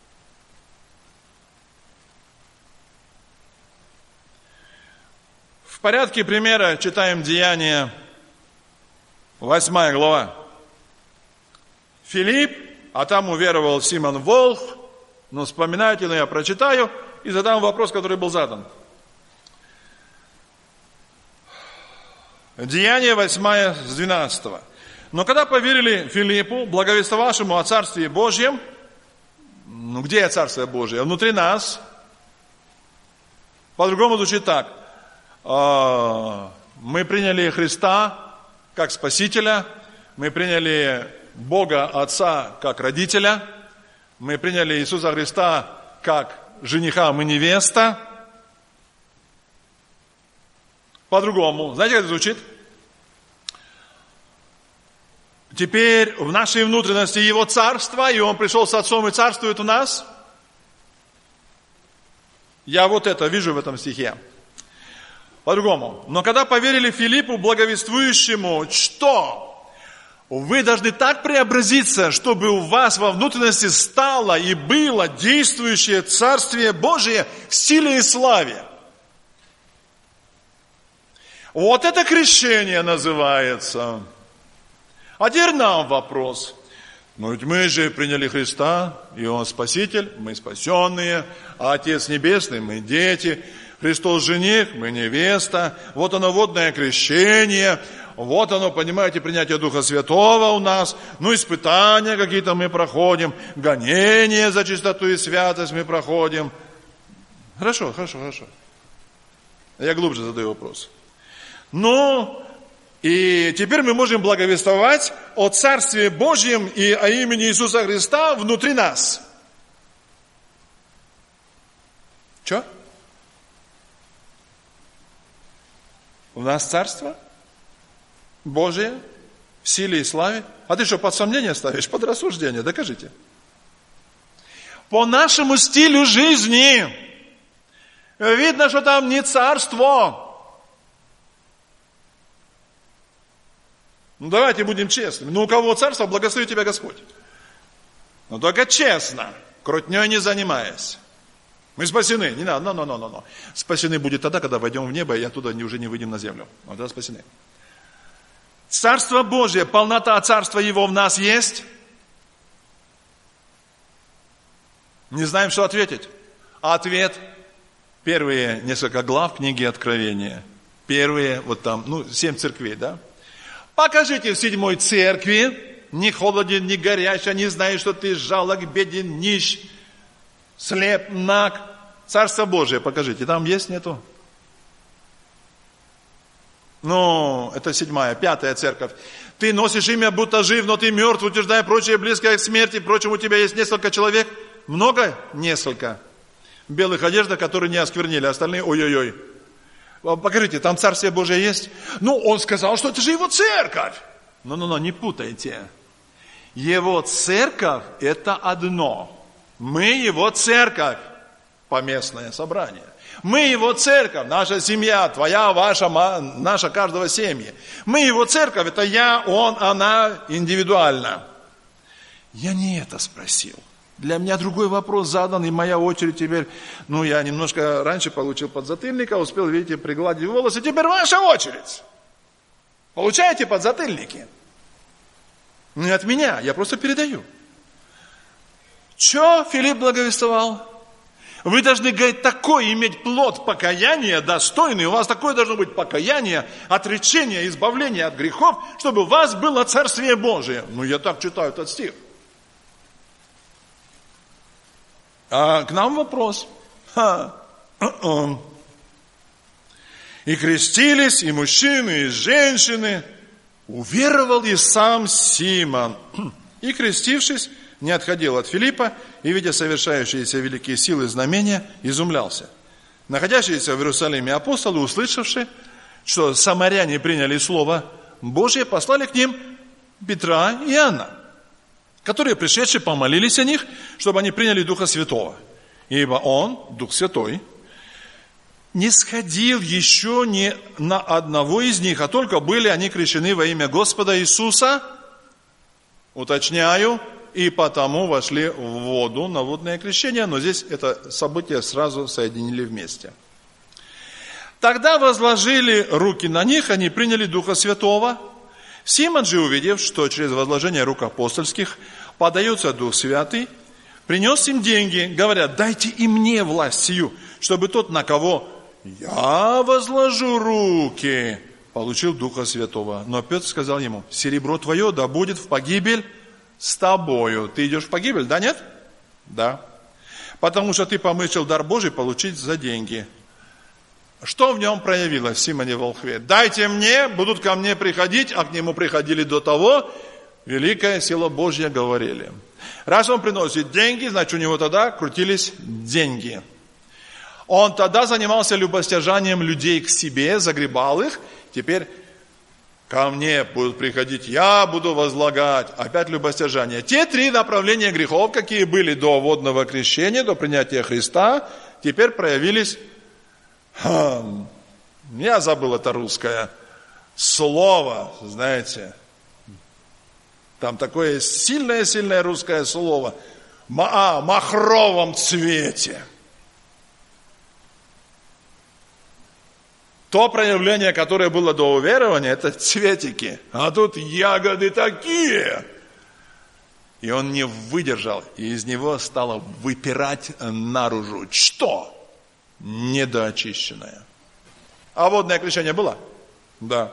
В порядке примера читаем Деяния, 8 глава. Филипп, а там уверовал Симон Волх. Но вспоминайте, но я прочитаю и задам вопрос, который был задан. Деяние 8 с 12. Но когда поверили Филиппу, благовествовавшему о Царстве Божьем, где Царствие Божие? Внутри нас. По-другому звучит так. Мы приняли Христа как Спасителя, мы приняли Бога Отца как Родителя, мы приняли Иисуса Христа как жениха, мы невеста. По-другому. Знаете, как это звучит? Теперь в нашей внутренности Его Царство, и Он пришел с Отцом и царствует в нас. Я вот это вижу в этом стихе. По-другому. Но когда поверили Филиппу, благовествующему, что? Вы должны так преобразиться, чтобы у вас во внутренности стало и было действующее Царствие Божие в силе и славе. Вот это крещение называется. А теперь нам вопрос. Ну ведь мы же приняли Христа, и Он Спаситель, мы спасенные, а Отец Небесный, мы дети, Христос жених, мы невеста, вот оно водное крещение, вот оно, понимаете, принятие Духа Святого у нас, ну испытания какие-то мы проходим, гонения за чистоту и святость мы проходим. Хорошо. Я глубже задаю вопрос. Ну, и теперь мы можем благовествовать о Царстве Божьем и о имени Иисуса Христа внутри нас. Что? У нас Царство Божие в силе и славе. А ты что, под сомнение ставишь? Под рассуждение. Докажите. По нашему стилю жизни видно, что там не царство. Ну, давайте будем честными. Ну, у кого царство, благослови тебя Господь. Но только честно, крутней не занимаясь. Мы спасены. Не надо, но. Спасены будет тогда, когда войдем в небо, и оттуда уже не выйдем на землю. Вот тогда спасены. Царство Божие, полнота Царства Его в нас есть? Не знаем, что ответить. Ответ. Первые несколько глав книги Откровения. Первые, вот там, 7 церквей, да? Покажите в 7 церкви, ни холоден, ни горячий, не знаешь, что ты жалок, беден, нищ, слеп, наг. Царство Божие покажите, там есть, нету? Это 7-я, 5-я церковь. Ты носишь имя, будто жив, но ты мертв, утверждая прочее, близкое к смерти. Впрочем, у тебя есть несколько человек. Много? Несколько. В белых одеждах, которые не осквернили, остальные ой-ой-ой. Покажите, там Царствие Божие есть? Он сказал, что это же Его церковь. Не путайте. Его церковь – это одно. Мы Его церковь, поместное собрание. Мы Его церковь, наша семья, твоя, ваша, наша, каждого семьи. Мы Его церковь, это я, он, она, индивидуально. Я не это спросил. Для меня другой вопрос задан, и моя очередь теперь, я немножко раньше получил подзатыльника, успел, видите, пригладить волосы, теперь ваша очередь. Получаете подзатыльники? Не от меня, я просто передаю. Что Филипп благовествовал? Вы должны, говорить, такой иметь плод покаяния достойный, у вас такое должно быть покаяние, отречение, избавление от грехов, чтобы у вас было Царствие Божие. Я так читаю этот стих. А к нам вопрос. И крестились и мужчины, и женщины. Уверовал и сам Симон. И, крестившись, не отходил от Филиппа, и, видя совершающиеся великие силы и знамения, изумлялся. Находящиеся в Иерусалиме апостолы, услышавши, что самаряне приняли Слово Божие, послали к ним Петра и Иоанна, которые, пришедшие, помолились о них, чтобы они приняли Духа Святого. Ибо Он, Дух Святой, не сходил еще ни на одного из них, а только были они крещены во имя Господа Иисуса, уточняю, и потому вошли в воду на водное крещение, но здесь это событие сразу соединили вместе. Тогда возложили руки на них, они приняли Духа Святого. Симон же, увидев, что через возложение рук апостольских подается Дух Святый, принес им деньги, говоря: дайте и мне власть сию, чтобы тот, на кого я возложу руки, получил Духа Святого. Но Петр сказал ему: серебро твое да будет в погибель с тобою. Ты идешь в погибель, да, нет? Да. Потому что ты помыслил дар Божий получить за деньги. Что в нем проявилось, в Симоне Волхве? Дайте мне, будут ко мне приходить, а к нему приходили до того, великая сила Божья говорили. Раз он приносит деньги, значит, у него тогда крутились деньги. Он тогда занимался любостяжанием людей к себе, загребал их. Теперь ко мне будут приходить, я буду возлагать. Опять любостяжание. Те три направления грехов, какие были до водного крещения, до принятия Христа, теперь проявились. Я забыл это русское слово, знаете. Там такое сильное русское слово. Махровом цвете. То проявление, которое было до уверования, это цветики. А тут ягоды такие. И он не выдержал, и из него стало выпирать наружу. Что? Недоочищенное. А водное крещение было? Да.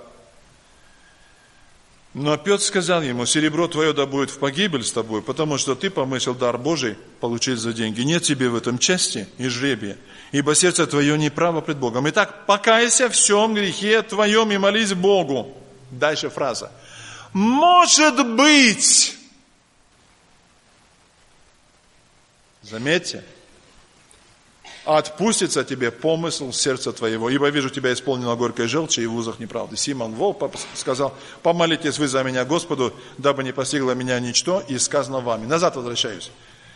Но Петр сказал ему: серебро твое да будет в погибель с тобой, потому что ты помыслил дар Божий получить за деньги. Нет тебе в этом части и жребия, ибо сердце твое неправо пред Богом. Итак, покайся в всем грехе твоем и молись Богу. Дальше фраза. Может быть. Заметьте. Отпустится тебе помысл сердца твоего, ибо вижу тебя исполнено горькой желчи и в узах неправды. Симон Волк сказал: помолитесь вы за меня Господу, дабы не постигло меня ничто, и сказано вами. Назад возвращаюсь.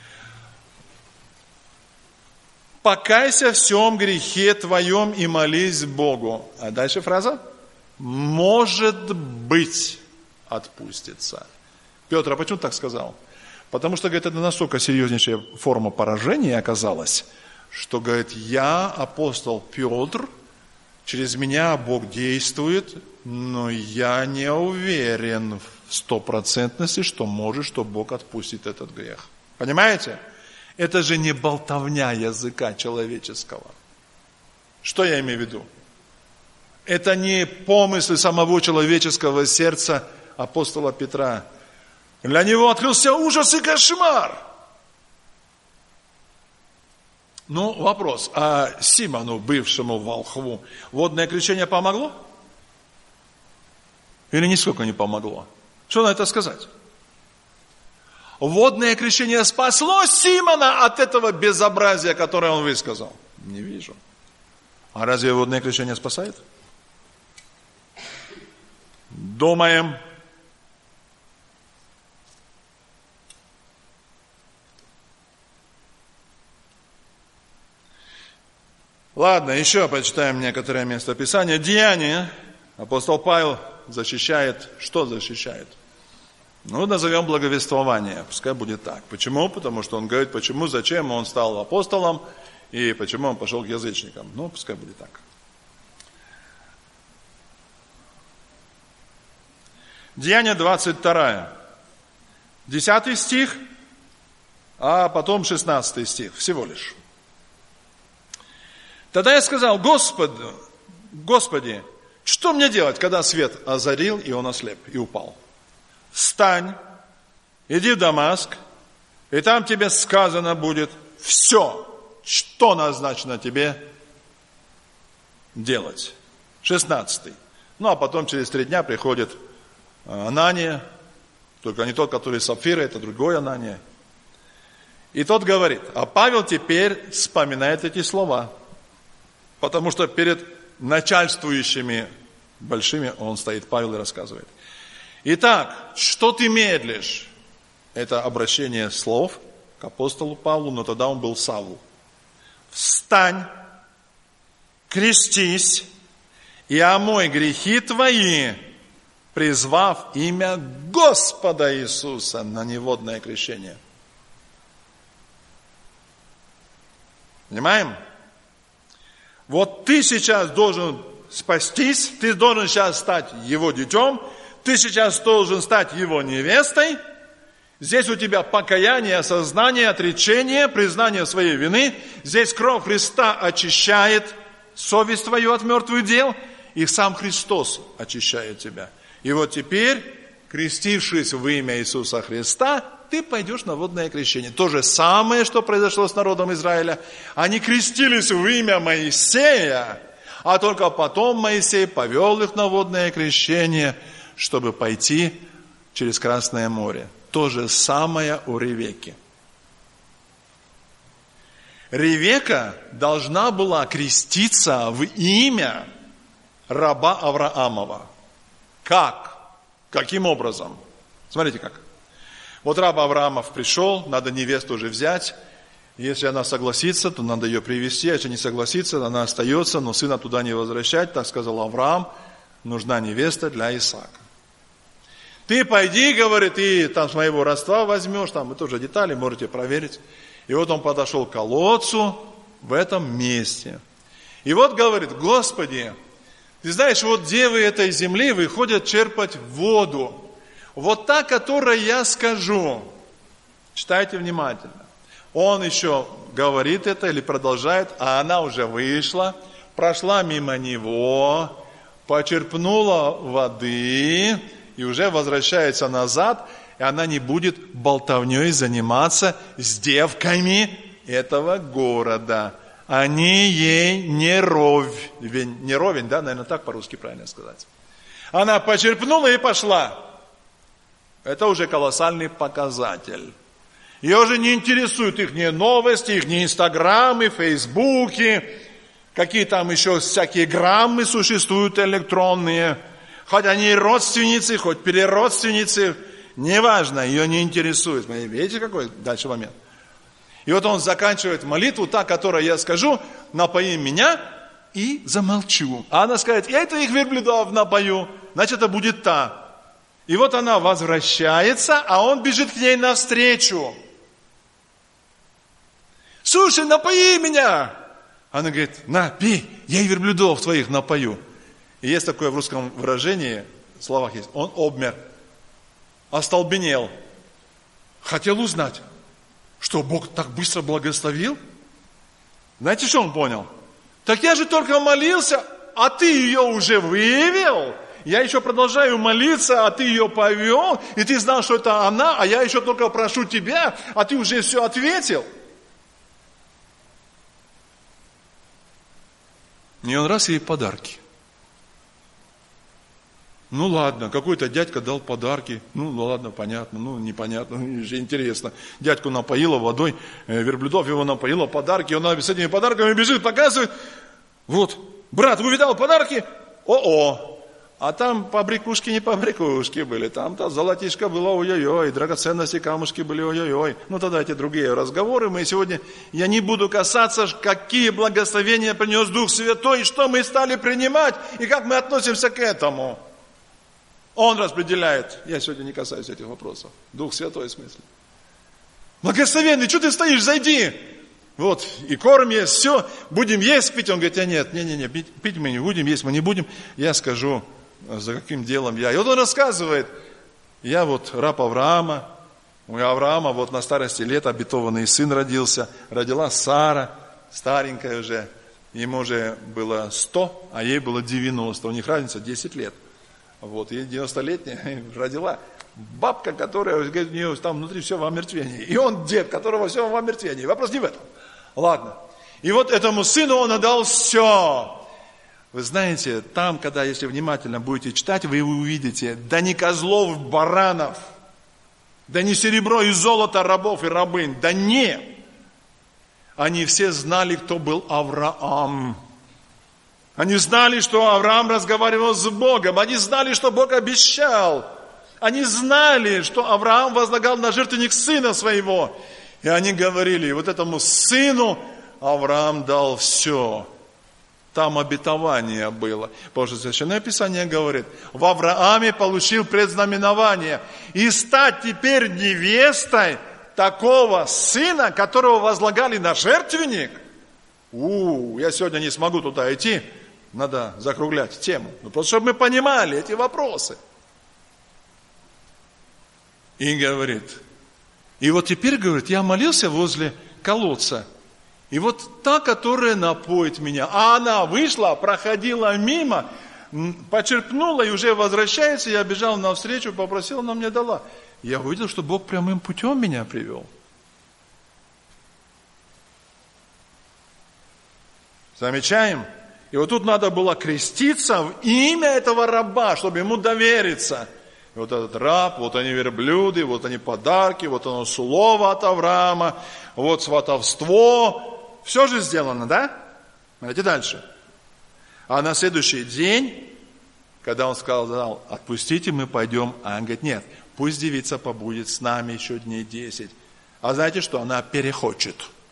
Покайся в всем грехе твоем и молись Богу. А дальше фраза. Может быть, отпустится. Петр, а почему так сказал? Потому что, говорит, это настолько серьезнейшая форма поражения оказалась, что, говорит, я, апостол Петр, через меня Бог действует, но я не уверен в 100%, что может, что Бог отпустит этот грех. Понимаете? Это же не болтовня языка человеческого. Что я имею в виду? Это не помыслы самого человеческого сердца апостола Петра. Для него открылся ужас и кошмар. Ну, вопрос, а Симону, бывшему волхву, водное крещение помогло? Или нисколько не помогло? Что на это сказать? Водное крещение спасло Симона от этого безобразия, которое он высказал? Не вижу. А разве водное крещение спасает? Думаем. Ладно, еще почитаем некоторые местописания. Деяния. Апостол Павел защищает. Что защищает? Ну, назовем благовествование. Пускай будет так. Почему? Потому что он говорит, почему, зачем он стал апостолом и почему он пошел к язычникам. Ну, пускай будет так. Деяния 22. 10 стих, а потом 16 стих. Всего лишь. Тогда я сказал: Господи, что мне делать, когда свет озарил, и он ослеп, и упал? Встань, иди в Дамаск, и там тебе сказано будет все, что назначено тебе делать. 16. Ну, а потом через 3 дня приходит Анания, только не тот, который Сапфира, это другой Анания. И тот говорит, а Павел теперь вспоминает эти слова, потому что перед начальствующими большими он стоит, Павел, и рассказывает. Итак, что ты медлишь? Это обращение слов к апостолу Павлу, но тогда он был Савл. Встань, крестись и омой грехи твои, призвав имя Господа Иисуса на неводное крещение. Понимаем? Вот ты сейчас должен спастись, ты должен сейчас стать его детем, ты сейчас должен стать его невестой. Здесь у тебя покаяние, осознание, отречение, признание своей вины. Здесь кровь Христа очищает совесть твою от мертвых дел, и сам Христос очищает тебя. И вот теперь, крестившись во имя Иисуса Христа, ты пойдешь на водное крещение. То же самое, что произошло с народом Израиля. Они крестились в имя Моисея, а только потом Моисей повел их на водное крещение, чтобы пойти через Красное море. То же самое у Ревекки. Ревекка должна была креститься в имя раба Авраамова. Как? Каким образом? Смотрите как. Вот раб Авраамов пришел, надо невесту уже взять. Если она согласится, то надо ее привести. Если не согласится, она остается, но сына туда не возвращать. Так сказал Авраам, нужна невеста для Исаака. Ты пойди, говорит, и там с моего родства возьмешь, там это уже детали, можете проверить. И вот он подошел к колодцу в этом месте. И вот говорит, Господи, ты знаешь, вот девы этой земли выходят черпать воду. Вот та, которой я скажу. Читайте внимательно. Он еще говорит это или продолжает, а она уже вышла, прошла мимо него, почерпнула воды и уже возвращается назад, и она не будет болтовней заниматься с девками этого города. Они ей не ровень, да, наверное, так по-русски правильно сказать. Она почерпнула и пошла. Это уже колоссальный показатель. Ее уже не интересуют их новости, их инстаграмы, фейсбуки, какие там еще всякие граммы существуют электронные. Хоть они родственницы, хоть переродственницы, неважно, ее не интересует. Видите, какой дальше момент? И вот он заканчивает молитву, та, которую я скажу, напои меня и замолчу. А она скажет, я этих верблюдов напою, значит, это будет та. И вот она возвращается, а он бежит к ней навстречу. Слушай, напои меня! Она говорит, на, пей, я и верблюдов твоих напою. И есть такое в русском выражении, в словах есть, он обмер, остолбенел, хотел узнать, что Бог так быстро благословил. Знаете, что он понял? Так я же только молился, а ты ее уже вывел. Я еще продолжаю молиться, а ты ее повел, и ты знал, что это она, а я еще только прошу тебя, а ты уже все ответил. И он раз ей подарки. Ну ладно, какой-то дядька дал подарки. Ну ладно, понятно, непонятно, же интересно. Дядьку напоила водой, верблюдов его напоила, подарки, он с этими подарками бежит, показывает. Вот, брат, увидал подарки? О-о! А там побрякушки не побрякушки были, там-то золотишко было ой-ой-ой, драгоценности, камушки были ой-ой-ой. Ну тогда эти другие разговоры. Мы сегодня, я не буду касаться, какие благословения принес Дух Святой, и что мы стали принимать, и как мы относимся к этому. Он распределяет. Я сегодня не касаюсь этих вопросов. Дух Святой в смысле. Благословенный, что ты стоишь, зайди. Вот, и корм есть, все, будем есть, пить. Он говорит, нет, пить мы не будем, есть мы не будем. Я скажу, за каким делом я. И вот он рассказывает, я вот раб Авраама, у Авраама вот на старости лет обетованный сын родился, родила Сара, старенькая уже, ему уже было 100, а ей было 90, у них разница 10 лет. Вот, ей 90-летняя родила бабка, которая, говорит, у нее там внутри все в омертвении. И он дед, которого все в омертвении. Вопрос не в этом. Ладно. И вот этому сыну он отдал все. Вы знаете, там, когда, если внимательно будете читать, вы увидите, да не козлов, баранов, да не серебро и золото рабов и рабынь, да не. Они все знали, кто был Авраам. Они знали, что Авраам разговаривал с Богом. Они знали, что Бог обещал. Они знали, что Авраам возлагал на жертвенник сына своего. И они говорили, вот этому сыну Авраам дал все. Там обетование было. Потому что Священное Писание говорит, в Аврааме получил предзнаменование. И стать теперь невестой такого сына, которого возлагали на жертвенник. Я сегодня не смогу туда идти. Надо закруглять тему. Просто чтобы мы понимали эти вопросы. И говорит, и вот теперь, говорит, я молился возле колодца. И вот та, которая напоит меня, а она вышла, проходила мимо, почерпнула и уже возвращается, я бежал навстречу, попросил, она мне дала. Я увидел, что Бог прямым путем меня привел. Замечаем? И вот тут надо было креститься в имя этого раба, чтобы ему довериться. И вот этот раб, вот они верблюды, вот они подарки, вот оно слово от Авраама, вот сватовство. Все же сделано, да? Смотрите дальше. А на следующий день, когда он сказал, отпустите, мы пойдем, а он говорит, нет, пусть девица побудет с нами еще дней 10. А знаете что? Она перехочет.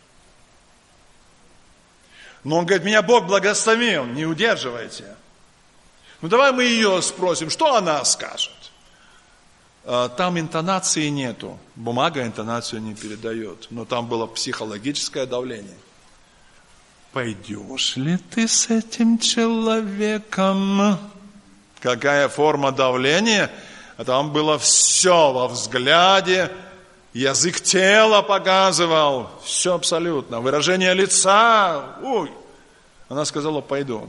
Но он говорит, меня Бог благословил, не удерживайте. Давай мы ее спросим, что она скажет. Там интонации нету, бумага интонацию не передает, но там было психологическое давление. Пойдешь ли ты с этим человеком? Какая форма давления? Там было все во взгляде, язык тела показывал, все абсолютно, выражение лица. Она сказала, пойду.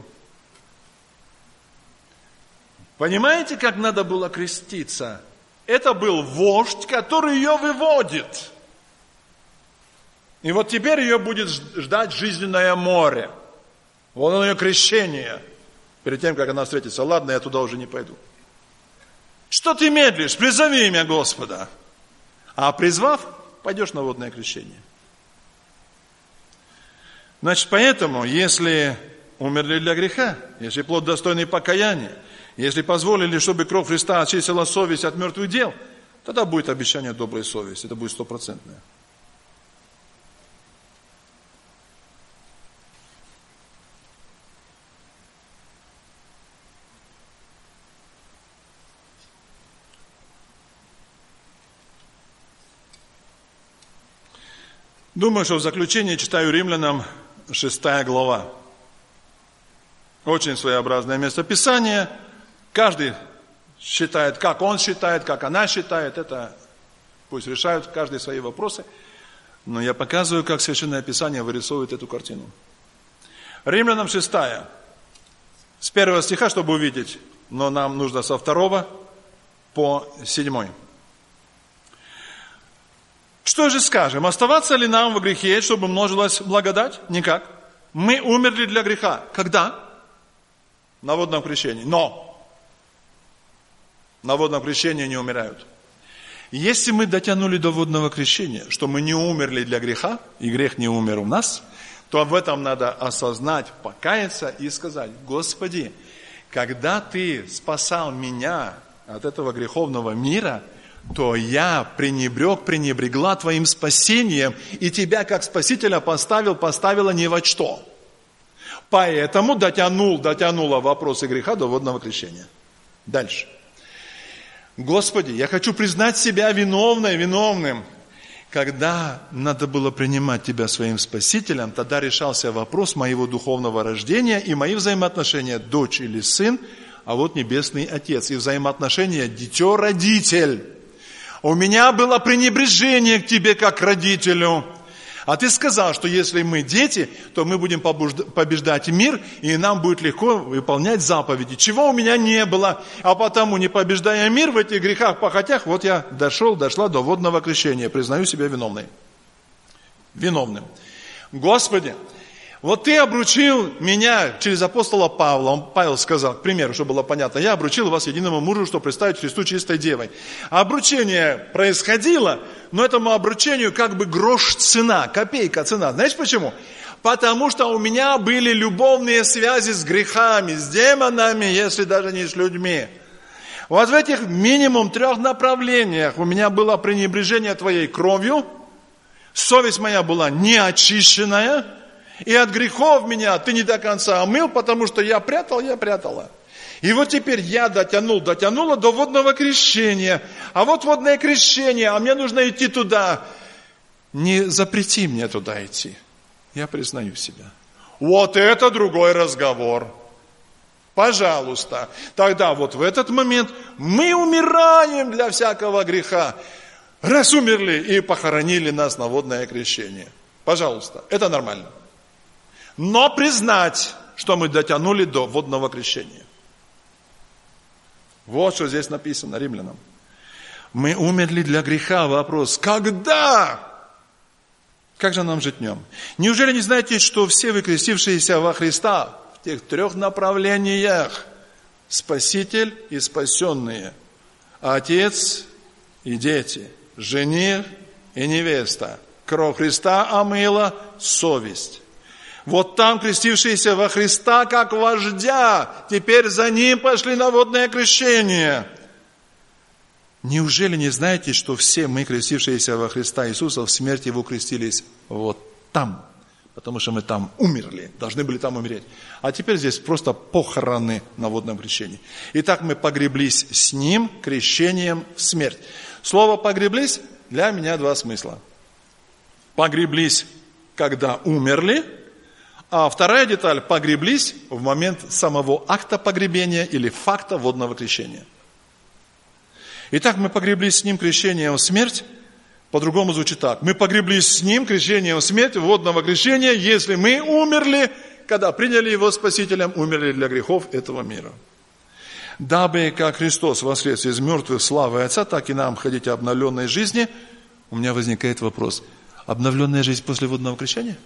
Понимаете, как надо было креститься? Это был вождь, который ее выводит. И вот теперь ее будет ждать жизненное море. Вот оно ее крещение. Перед тем, как она встретится. Ладно, я туда уже не пойду. Что ты медлишь? Призови имя Господа. А призвав, пойдешь на водное крещение. Значит, поэтому, если умерли для греха, если плод достойный покаяния, если позволили, чтобы кровь Христа очистила совесть от мертвых дел, тогда будет обещание доброй совести. Это будет 100%. Думаю, что в заключение читаю Римлянам 6 глава. Очень своеобразное местописание. Каждый считает, как он считает, как она считает. Это пусть решают каждый свои вопросы. Но я показываю, как Священное Писание вырисовывает эту картину. Римлянам 6. С 1 стиха, чтобы увидеть, но нам нужно со 2 по 7. Что же скажем? Оставаться ли нам в грехе, чтобы множилась благодать? Никак. Мы умерли для греха. Когда? На водном крещении. Но на водном крещении не умирают. Если мы дотянули до водного крещения, что мы не умерли для греха, и грех не умер у нас, то в этом надо осознать, покаяться и сказать, Господи, когда Ты спасал меня от этого греховного мира, то я пренебрегла Твоим спасением, и Тебя как Спасителя поставила ни во что. Поэтому дотянула вопросы греха до водного крещения. Дальше. Господи, я хочу признать себя виновным. Когда надо было принимать Тебя своим Спасителем, тогда решался вопрос моего духовного рождения и мои взаимоотношения, дочь или сын, а вот Небесный Отец, и взаимоотношения дитё-родитель. У меня было пренебрежение к Тебе как к родителю. А Ты сказал, что если мы дети, то мы будем побеждать мир, и нам будет легко выполнять заповеди. Чего у меня не было. А потому, не побеждая мир в этих грехах, похотях, вот я дошла до водного крещения. Признаю себя виновным. Господи, Вот ты обручил меня через апостола Павла. Павел сказал, к примеру, чтобы было понятно, я обручил вас единому мужу, чтобы представить Христу чистой девой. Обручение происходило, но этому обручению как бы грош цена, копейка цена. Знаешь почему? Потому что у меня были любовные связи с грехами, с демонами, если даже не с людьми. Вот в этих минимум 3 направлениях у меня было пренебрежение твоей кровью, совесть моя была неочищенная, и от грехов меня ты не до конца омыл, потому что я прятала. И вот теперь я дотянула до водного крещения. А вот водное крещение, а мне нужно идти туда. Не запрети мне туда идти. Я признаю себя. Вот это другой разговор. Пожалуйста. Тогда вот в этот момент мы умираем для всякого греха. Раз умерли и похоронили нас на водное крещение. Пожалуйста, это нормально. Но признать, что мы дотянули до водного крещения. Вот что здесь написано римлянам. Мы умерли для греха. Вопрос, когда? Как же нам жить днем? Неужели не знаете, что все вы, крестившиеся во Христа, в тех 3 направлениях, Спаситель и спасенные, Отец и дети, жених и невеста, кровь Христа омыла совесть. Вот там крестившиеся во Христа, как вождя, теперь за ним пошли на водное крещение. Неужели не знаете, что все мы, крестившиеся во Христа Иисуса, в смерти Его крестились вот там? Потому что мы там умерли, должны были там умереть. А теперь здесь просто похороны на водном крещении. Итак, мы погреблись с Ним крещением в смерть. Слово «погреблись» для меня 2 смысла. Погреблись, когда умерли. А вторая деталь, погреблись в момент самого акта погребения или факта водного крещения. Итак, мы погреблись с Ним крещением в смерть, по-другому звучит так. Мы погреблись с Ним крещением в смерть, водного крещения, если мы умерли, когда приняли Его Спасителем, умерли для грехов этого мира. Дабы, как Христос воскрес из мертвых славы Отца, так и нам ходить в обновленной жизни, у меня возникает вопрос, обновленная жизнь после водного крещения?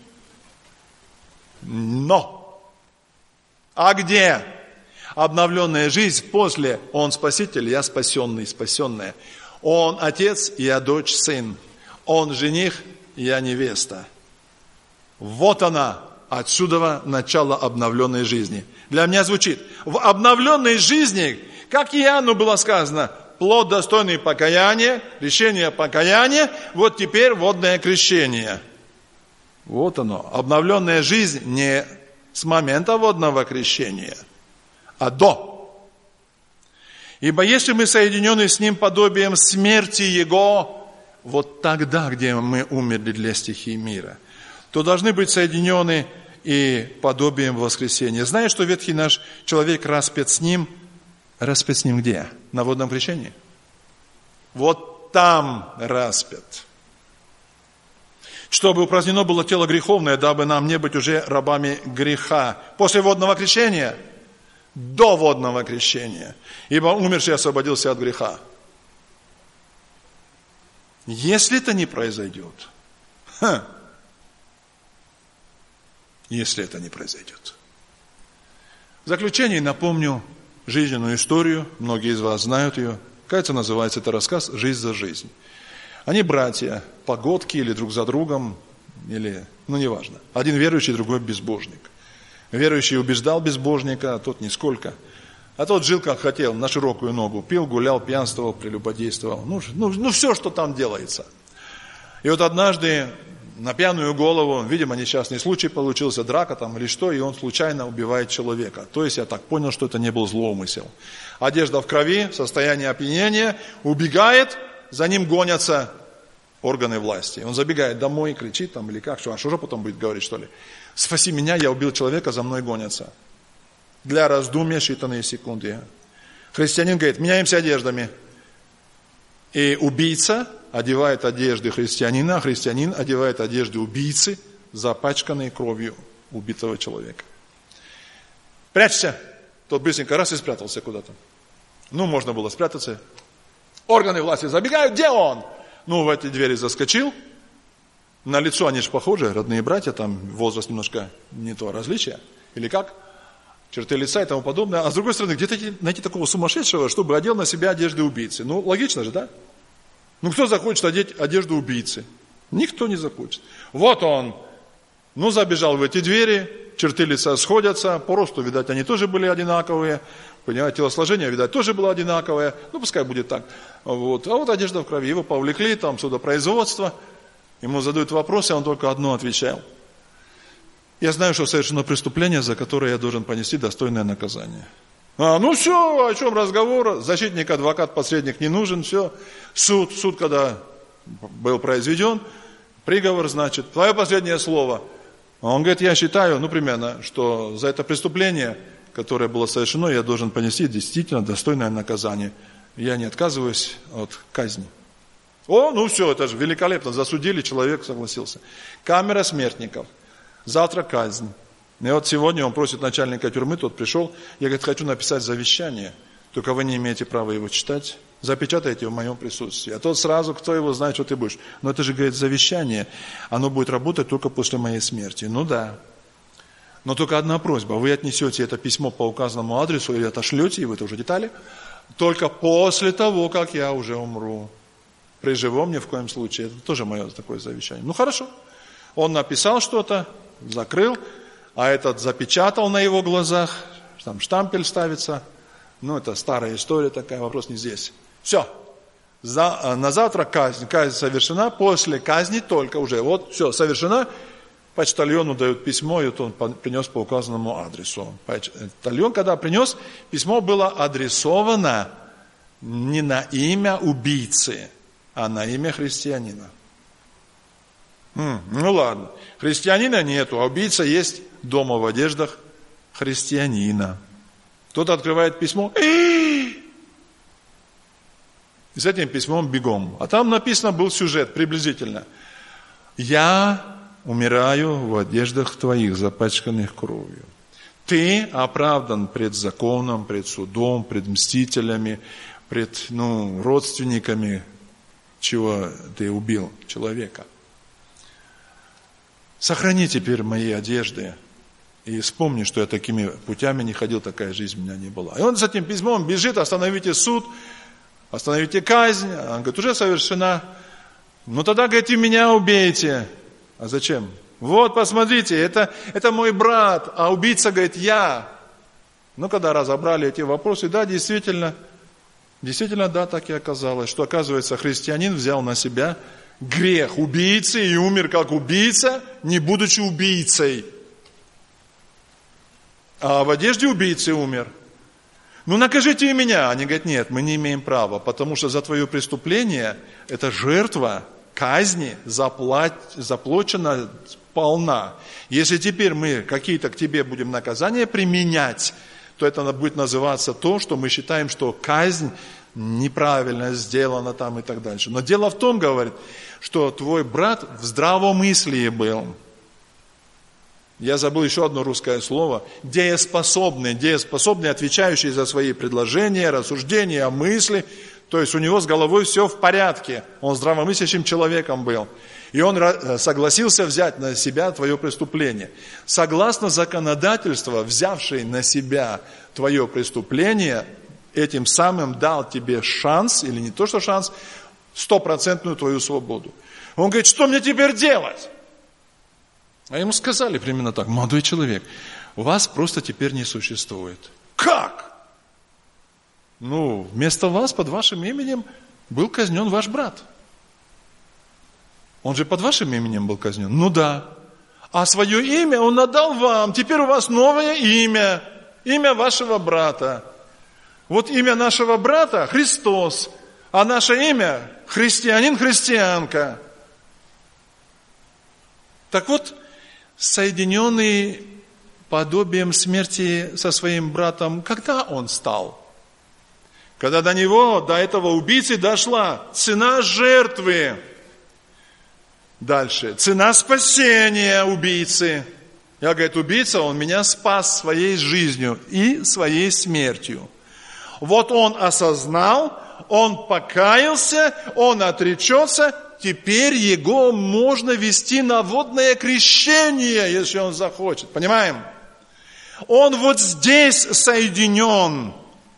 Но, а где обновленная жизнь после Он Спаситель, я спасенный, спасенная. Он Отец, я дочь, сын. Он жених, я невеста. Вот она, отсюда начало обновленной жизни. Для меня звучит, в обновленной жизни, как Иоанну было сказано, плод достойный покаяния, решение покаяния, вот теперь водное крещение. Вот оно, обновленная жизнь не с момента водного крещения, а до. Ибо если мы соединены с Ним подобием смерти Его, вот тогда, где мы умерли для стихий мира, то должны быть соединены и подобием воскресения. Знаешь, что ветхий наш человек распят с Ним где? На водном крещении? Вот там распят. Чтобы упразднено было тело греховное, дабы нам не быть уже рабами греха. После водного крещения, до водного крещения. Ибо умерший освободился от греха. Если это не произойдет, если это не произойдет. В заключение напомню жизненную историю, многие из вас знают ее. Кажется, называется это рассказ «Жизнь за жизнь». Они братья, погодки или друг за другом, или, неважно. Один верующий, другой безбожник. Верующий убеждал безбожника, а тот нисколько. А тот жил как хотел, на широкую ногу. Пил, гулял, пьянствовал, прелюбодействовал. Все, что там делается. И вот однажды на пьяную голову, видимо, несчастный случай получился, драка там или что, и он случайно убивает человека. То есть я так понял, что это не был злоумысел. Одежда в крови, состояние опьянения, убегает, за ним гонятся органы власти. Он забегает домой, кричит там или как, что же потом будет говорить, что ли? Спаси меня, я убил человека, за мной гонятся. Для раздумья считанные секунды. Христианин говорит, меняемся одеждами. И убийца одевает одежды христианина, а христианин одевает одежды убийцы, запачканные кровью убитого человека. Прячься. Тот быстренько раз и спрятался куда-то. Можно было спрятаться. Органы власти забегают, где он? В эти двери заскочил, На лицо они же похожи, родные братья, там возраст немножко не то различие. Или как? Черты лица и тому подобное. А с другой стороны, где-то найти такого сумасшедшего, чтобы одел на себя одежды убийцы. Ну, логично же, да? Ну, кто захочет одеть одежду убийцы? Никто не захочет. Вот он, забежал в эти двери, черты лица сходятся, по росту, видать, они тоже были одинаковые, понимаете, телосложение, видать, тоже было одинаковое, пускай будет так. Вот. А вот одежда в крови, его повлекли, там, судопроизводство, ему задают вопросы, он только одно отвечал. Я знаю, что совершено преступление, за которое я должен понести достойное наказание. Все, о чем разговор, защитник, адвокат, посредник не нужен, все. Суд, когда был произведен, приговор, значит, твое последнее слово. Он говорит, я считаю, примерно, что за это преступление, которое было совершено, я должен понести действительно достойное наказание. Я не отказываюсь от казни. Все, это же великолепно, засудили, человек согласился. Камера смертников, завтра казнь. И вот сегодня он просит начальника тюрьмы, тот пришел, я, говорит, хочу написать завещание, только вы не имеете права его читать, запечатайте в моем присутствии. А тот сразу, кто его знает, что ты будешь. Но это же, говорит, завещание, оно будет работать только после моей смерти. Да. Но только одна просьба, вы отнесете это письмо по указанному адресу или отошлете, и вы это уже детали, только после того, как я уже умру. При живом ни в коем случае. Это тоже мое такое завещание. Хорошо. Он написал что-то, закрыл, а этот запечатал на его глазах, там штампель ставится. Это старая история такая, вопрос не здесь. Все. На завтра казнь. Казнь совершена, после казни только уже. Все, совершена. Почтальону дают письмо, и он принес по указанному адресу. Почтальон, когда принес, письмо было адресовано не на имя убийцы, а на имя христианина. Ладно. Христианина нету, а убийца есть дома в одеждах христианина. Тот открывает письмо, и с этим письмом бегом. А там написано был сюжет приблизительно. Я умираю в одеждах твоих, запачканных кровью. Ты оправдан пред законом, пред судом, пред мстителями, пред родственниками, чего ты убил человека. Сохрани теперь мои одежды и вспомни, что я такими путями не ходил, такая жизнь у меня не была. И он с этим письмом бежит, остановите суд, остановите казнь. Он говорит, уже совершена. Тогда, говорит, и меня убейте. А зачем? Посмотрите, это мой брат, а убийца, говорит, я. Когда разобрали эти вопросы, да, действительно, да, так и оказалось, что, оказывается, христианин взял на себя грех убийцы и умер как убийца, не будучи убийцей. А в одежде убийцы умер. Накажите и меня. Они говорят, нет, мы не имеем права, потому что за твое преступление эта жертва казни заплачена полна. Если теперь мы какие-то к тебе будем наказания применять, то это будет называться то, что мы считаем, что казнь неправильно сделана там и так дальше. Но дело в том, говорит, что твой брат в здравомыслии был. Я забыл еще одно русское слово. Дееспособный, отвечающий за свои предложения, рассуждения, мысли. То есть у него с головой все в порядке. Он здравомыслящим человеком был. И он согласился взять на себя твое преступление. Согласно законодательству, взявший на себя твое преступление, этим самым дал тебе шанс, или не то что шанс, 100% твою свободу. Он говорит, что мне теперь делать? А ему сказали примерно так, молодой человек, вас просто теперь не существует. Как? Вместо вас, под вашим именем, был казнен ваш брат. Он же под вашим именем был казнен? Да. А свое имя он отдал вам. Теперь у вас новое имя. Имя вашего брата. Имя нашего брата Христос. А наше имя христианин, христианка. Так вот, соединенный подобием смерти со своим братом, когда он стал? Когда до него, до этого убийцы дошла цена жертвы. Дальше. Цена спасения убийцы. Я, говорит, убийца, он меня спас своей жизнью и своей смертью. Он осознал, он покаялся, он отречется, теперь его можно вести на водное крещение, если он захочет. Понимаем? Он вот здесь соединен.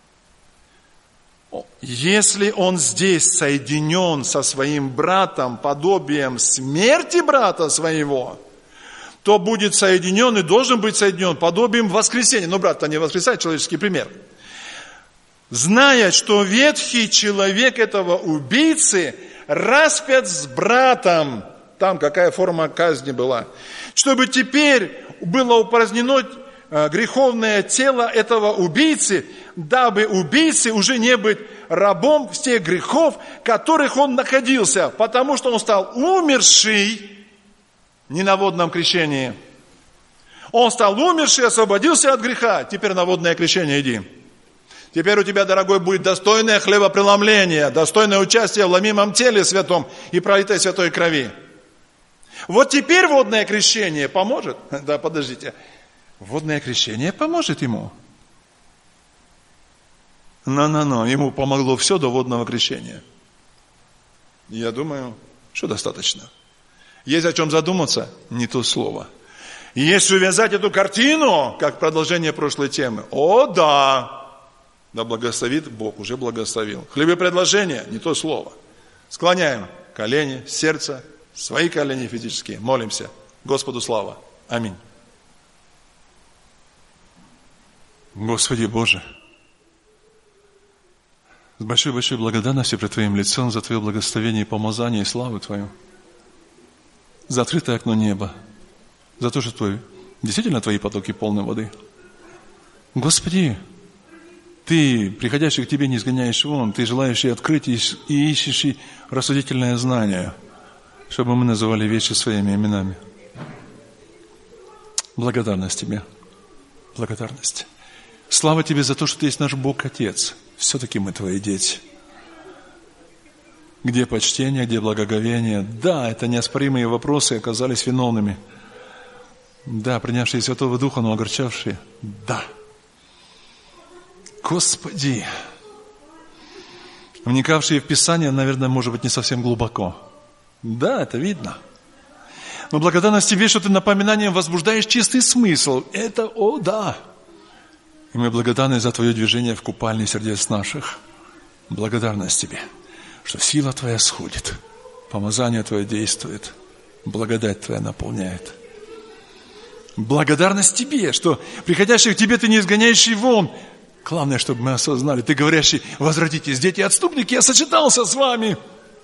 Если он здесь соединен со своим братом, подобием смерти брата своего, то будет соединен и должен быть соединен подобием воскресения. Но брат-то не воскресает, человеческий пример. Зная, что ветхий человек этого убийцы распят с братом, там какая форма казни была, чтобы теперь было упразднено греховное тело этого убийцы, дабы убийце уже не быть рабом тех грехов, в которых он находился, потому что он стал умерший не на водном крещении. Он стал умерший, освободился от греха. Теперь на водное крещение иди. Теперь у тебя, дорогой, будет достойное хлебопреломление, достойное участие в ломимом теле святом и пролитой святой крови. Вот теперь водное крещение поможет. Да, подождите. Водное крещение поможет ему. Ему помогло все до водного крещения. Я думаю, что достаточно. Есть о чем задуматься, не то слово. Если увязать эту картину, как продолжение прошлой темы, о да, да благословит Бог, уже благословил. Хлебопредложение, не то слово. Склоняем колени, сердце, свои колени физические, молимся. Господу слава. Аминь. Господи Боже, с большой-большой благодарностью пред Твоим лицом за Твое благословение и помазание и славу Твою, за открытое окно неба, за то, что действительно Твои потоки полны воды. Господи, Ты, приходящий к Тебе, не изгоняешь вон, Ты желающий открыть и ищущий рассудительное знание, чтобы мы называли вещи своими именами. Благодарность Тебе, благодарность. Слава Тебе за то, что Ты есть наш Бог-Отец. Все-таки мы Твои дети. Где почтение, где благоговение? Да, это неоспоримые вопросы оказались виновными. Да, принявшие Святого Духа, но огорчавшие. Да. Господи, вникавшие в Писание, наверное, может быть, не совсем глубоко. Да, это видно. Но благодарность Тебе, что Ты напоминанием возбуждаешь чистый смысл. Это, о да. И мы благодарны за Твое движение в купальне сердец наших. Благодарность Тебе, что сила Твоя сходит, помазание Твое действует, благодать Твоя наполняет. Благодарность Тебе, что приходящих к Тебе Ты не изгоняющий вон. Главное, чтобы мы осознали, Ты говорящий: возвратитесь, дети отступники, я сочетался с вами.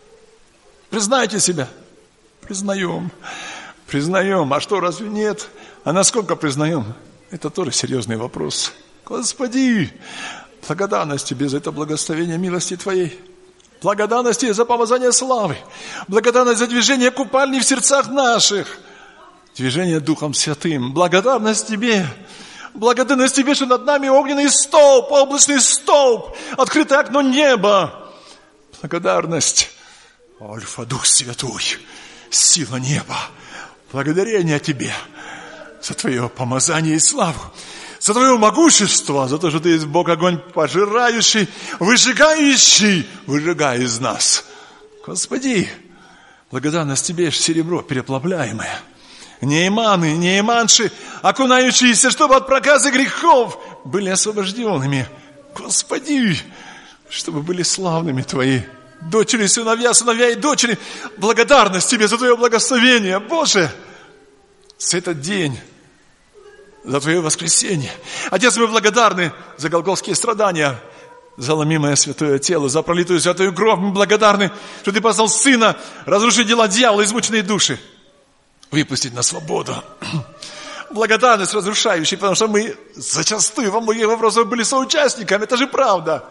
Признайте себя. Признаем. Признаем. А что, разве нет? А насколько признаем? Это тоже серьезный вопрос. Господи, благодарность Тебе за это благословение милости Твоей. Благодарность Тебе за помазание славы. Благодарность за движение купальни в сердцах наших. Движение Духом Святым. Благодарность Тебе. Благодарность Тебе, что над нами огненный столб, облачный столб, открытое окно неба. Благодарность. Альфа, Дух Святой, сила неба. Благодарение Тебе за Твое помазание и славу. За Твое могущество, за то, что Ты есть Бог огонь пожирающий, выжигающий, выжигай из нас. Господи, благодарность Тебе, серебро переплавляемое. Неиманы, неиманши, окунающиеся, чтобы от проказы грехов были освобожденными. Господи, чтобы были славными Твои дочери, сыновья и дочери. Благодарность Тебе за Твое благословение, Боже, за этот день, за Твое воскресение. Отец, мы благодарны за голгофские страдания, за ломимое святое тело, за пролитую святую кровь. Мы благодарны, что Ты послал Сына разрушить дела дьявола, измученные души, выпустить на свободу. Благодарность разрушающая, потому что мы зачастую во многих вопросах были соучастниками, это же правда.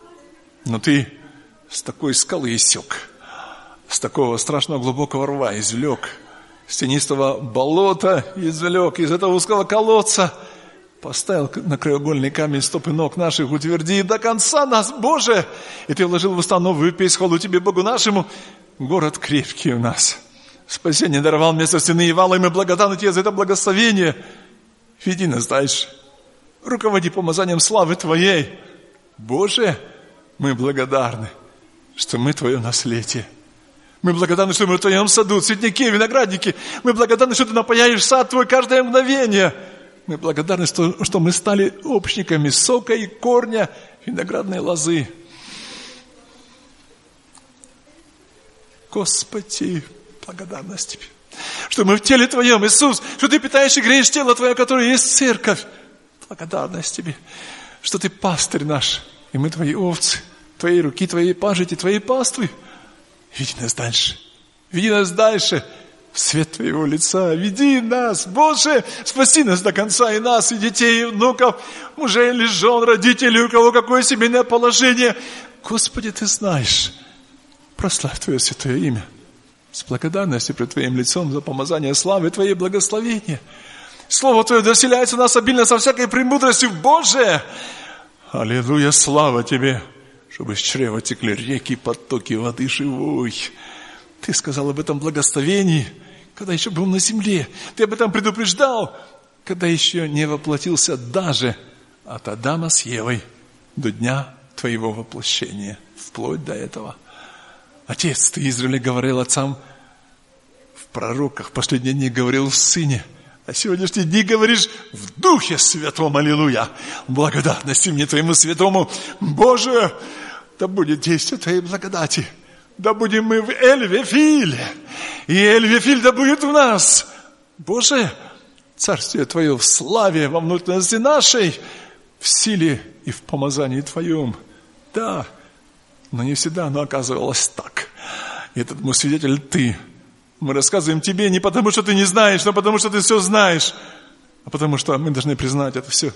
Но Ты с такой скалы иссек, с такого страшного глубокого рва извлек, с тенистого болота извлек, из этого узкого колодца поставил на краеугольный камень стопы ног наших, утверди до конца нас, Боже! И Ты вложил в уста новую песнь, хвалу Тебе, Богу нашему, город крепкий у нас. Спасение даровал вместо стены и вала, и мы благодарны Тебе за это благословение. Веди нас дальше. Руководи помазанием славы Твоей. Боже, мы благодарны, что мы Твое наследие. Мы благодарны, что мы в Твоем саду, цветники, виноградники. Мы благодарны, что Ты напаяешь сад Твой каждое мгновение. Мы благодарны, что мы стали общниками сока и корня виноградной лозы. Господи, благодарность Тебе, что мы в теле Твоем, Иисус, что Ты питаешь и греешь тело Твое, которое есть церковь. Благодарность Тебе, что Ты пастырь наш, и мы Твои овцы, Твоей руки, Твоей пажити, Твоей паствы. Веди нас дальше, в свет Твоего лица, веди нас, Боже, спаси нас до конца, и нас, и детей, и внуков, мужей или жен, родителей, у кого какое семейное положение. Господи, Ты знаешь, прославь Твое святое имя с благодарностью пред Твоим лицом за помазание славы Твоей благословения. Слово Твое доселяется в нас обильно со всякой премудростью, Боже. Аллилуйя, слава Тебе, чтобы из чрева текли реки, потоки воды живой. Ты сказал об этом благословении, когда еще был на земле. Ты об этом предупреждал, когда еще не воплотился даже от Адама с Евой до дня Твоего воплощения, вплоть до этого. Отец, Ты Израиле говорил отцам в пророках, в последние дни говорил в Сыне, а сегодняшние дни говоришь в Духе Святом, аллилуйя. Благодарности мне Твоему Святому, Боже, да будет действие Твоей благодати. Да будем мы в Эль-Вефиле, и Эль-Вефиль да будет в нас. Боже, Царствие Твое в славе, во внутренности нашей, в силе и в помазании Твоем. Да, но не всегда оно оказывалось так. И этот мой свидетель Ты. Мы рассказываем Тебе не потому, что Ты не знаешь, но потому, что Ты все знаешь, а потому, что мы должны признать это все.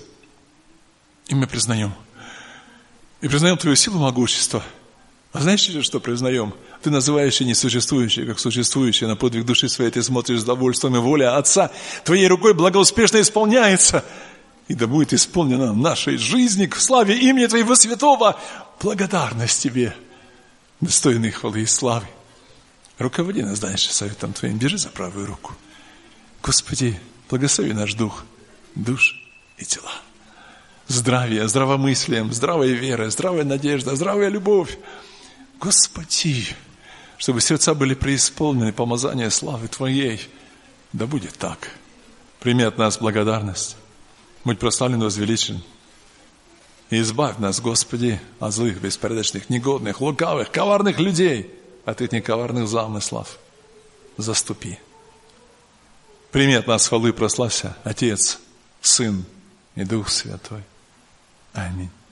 И мы признаем. И признаем Твою силу, могущество. А знаешь, что признаем? Ты называешь несуществующее, как существующее. На подвиг души своей Ты смотришь с довольством, и воля Отца Твоей рукой благоуспешно исполняется. И да будет исполнена в нашей жизни к славе имени Твоего святого. Благодарность Тебе, достойной хвалы и славы. Руководи нас дальше советом Твоим. Держи за правую руку. Господи, благослови наш дух, душ и тела. Здравие, здравомыслием, здравая вера, здравая надежда, здравая любовь. Господи, чтобы сердца были преисполнены помазания славы Твоей. Да будет так. Прими от нас благодарность. Будь прославлен и возвеличен. И избавь нас, Господи, от злых, беспорядочных, негодных, лукавых, коварных людей, от этих коварных замыслов. Заступи. Прими от нас хвалу и прославься, Отец, Сын и Дух Святой. Аминь.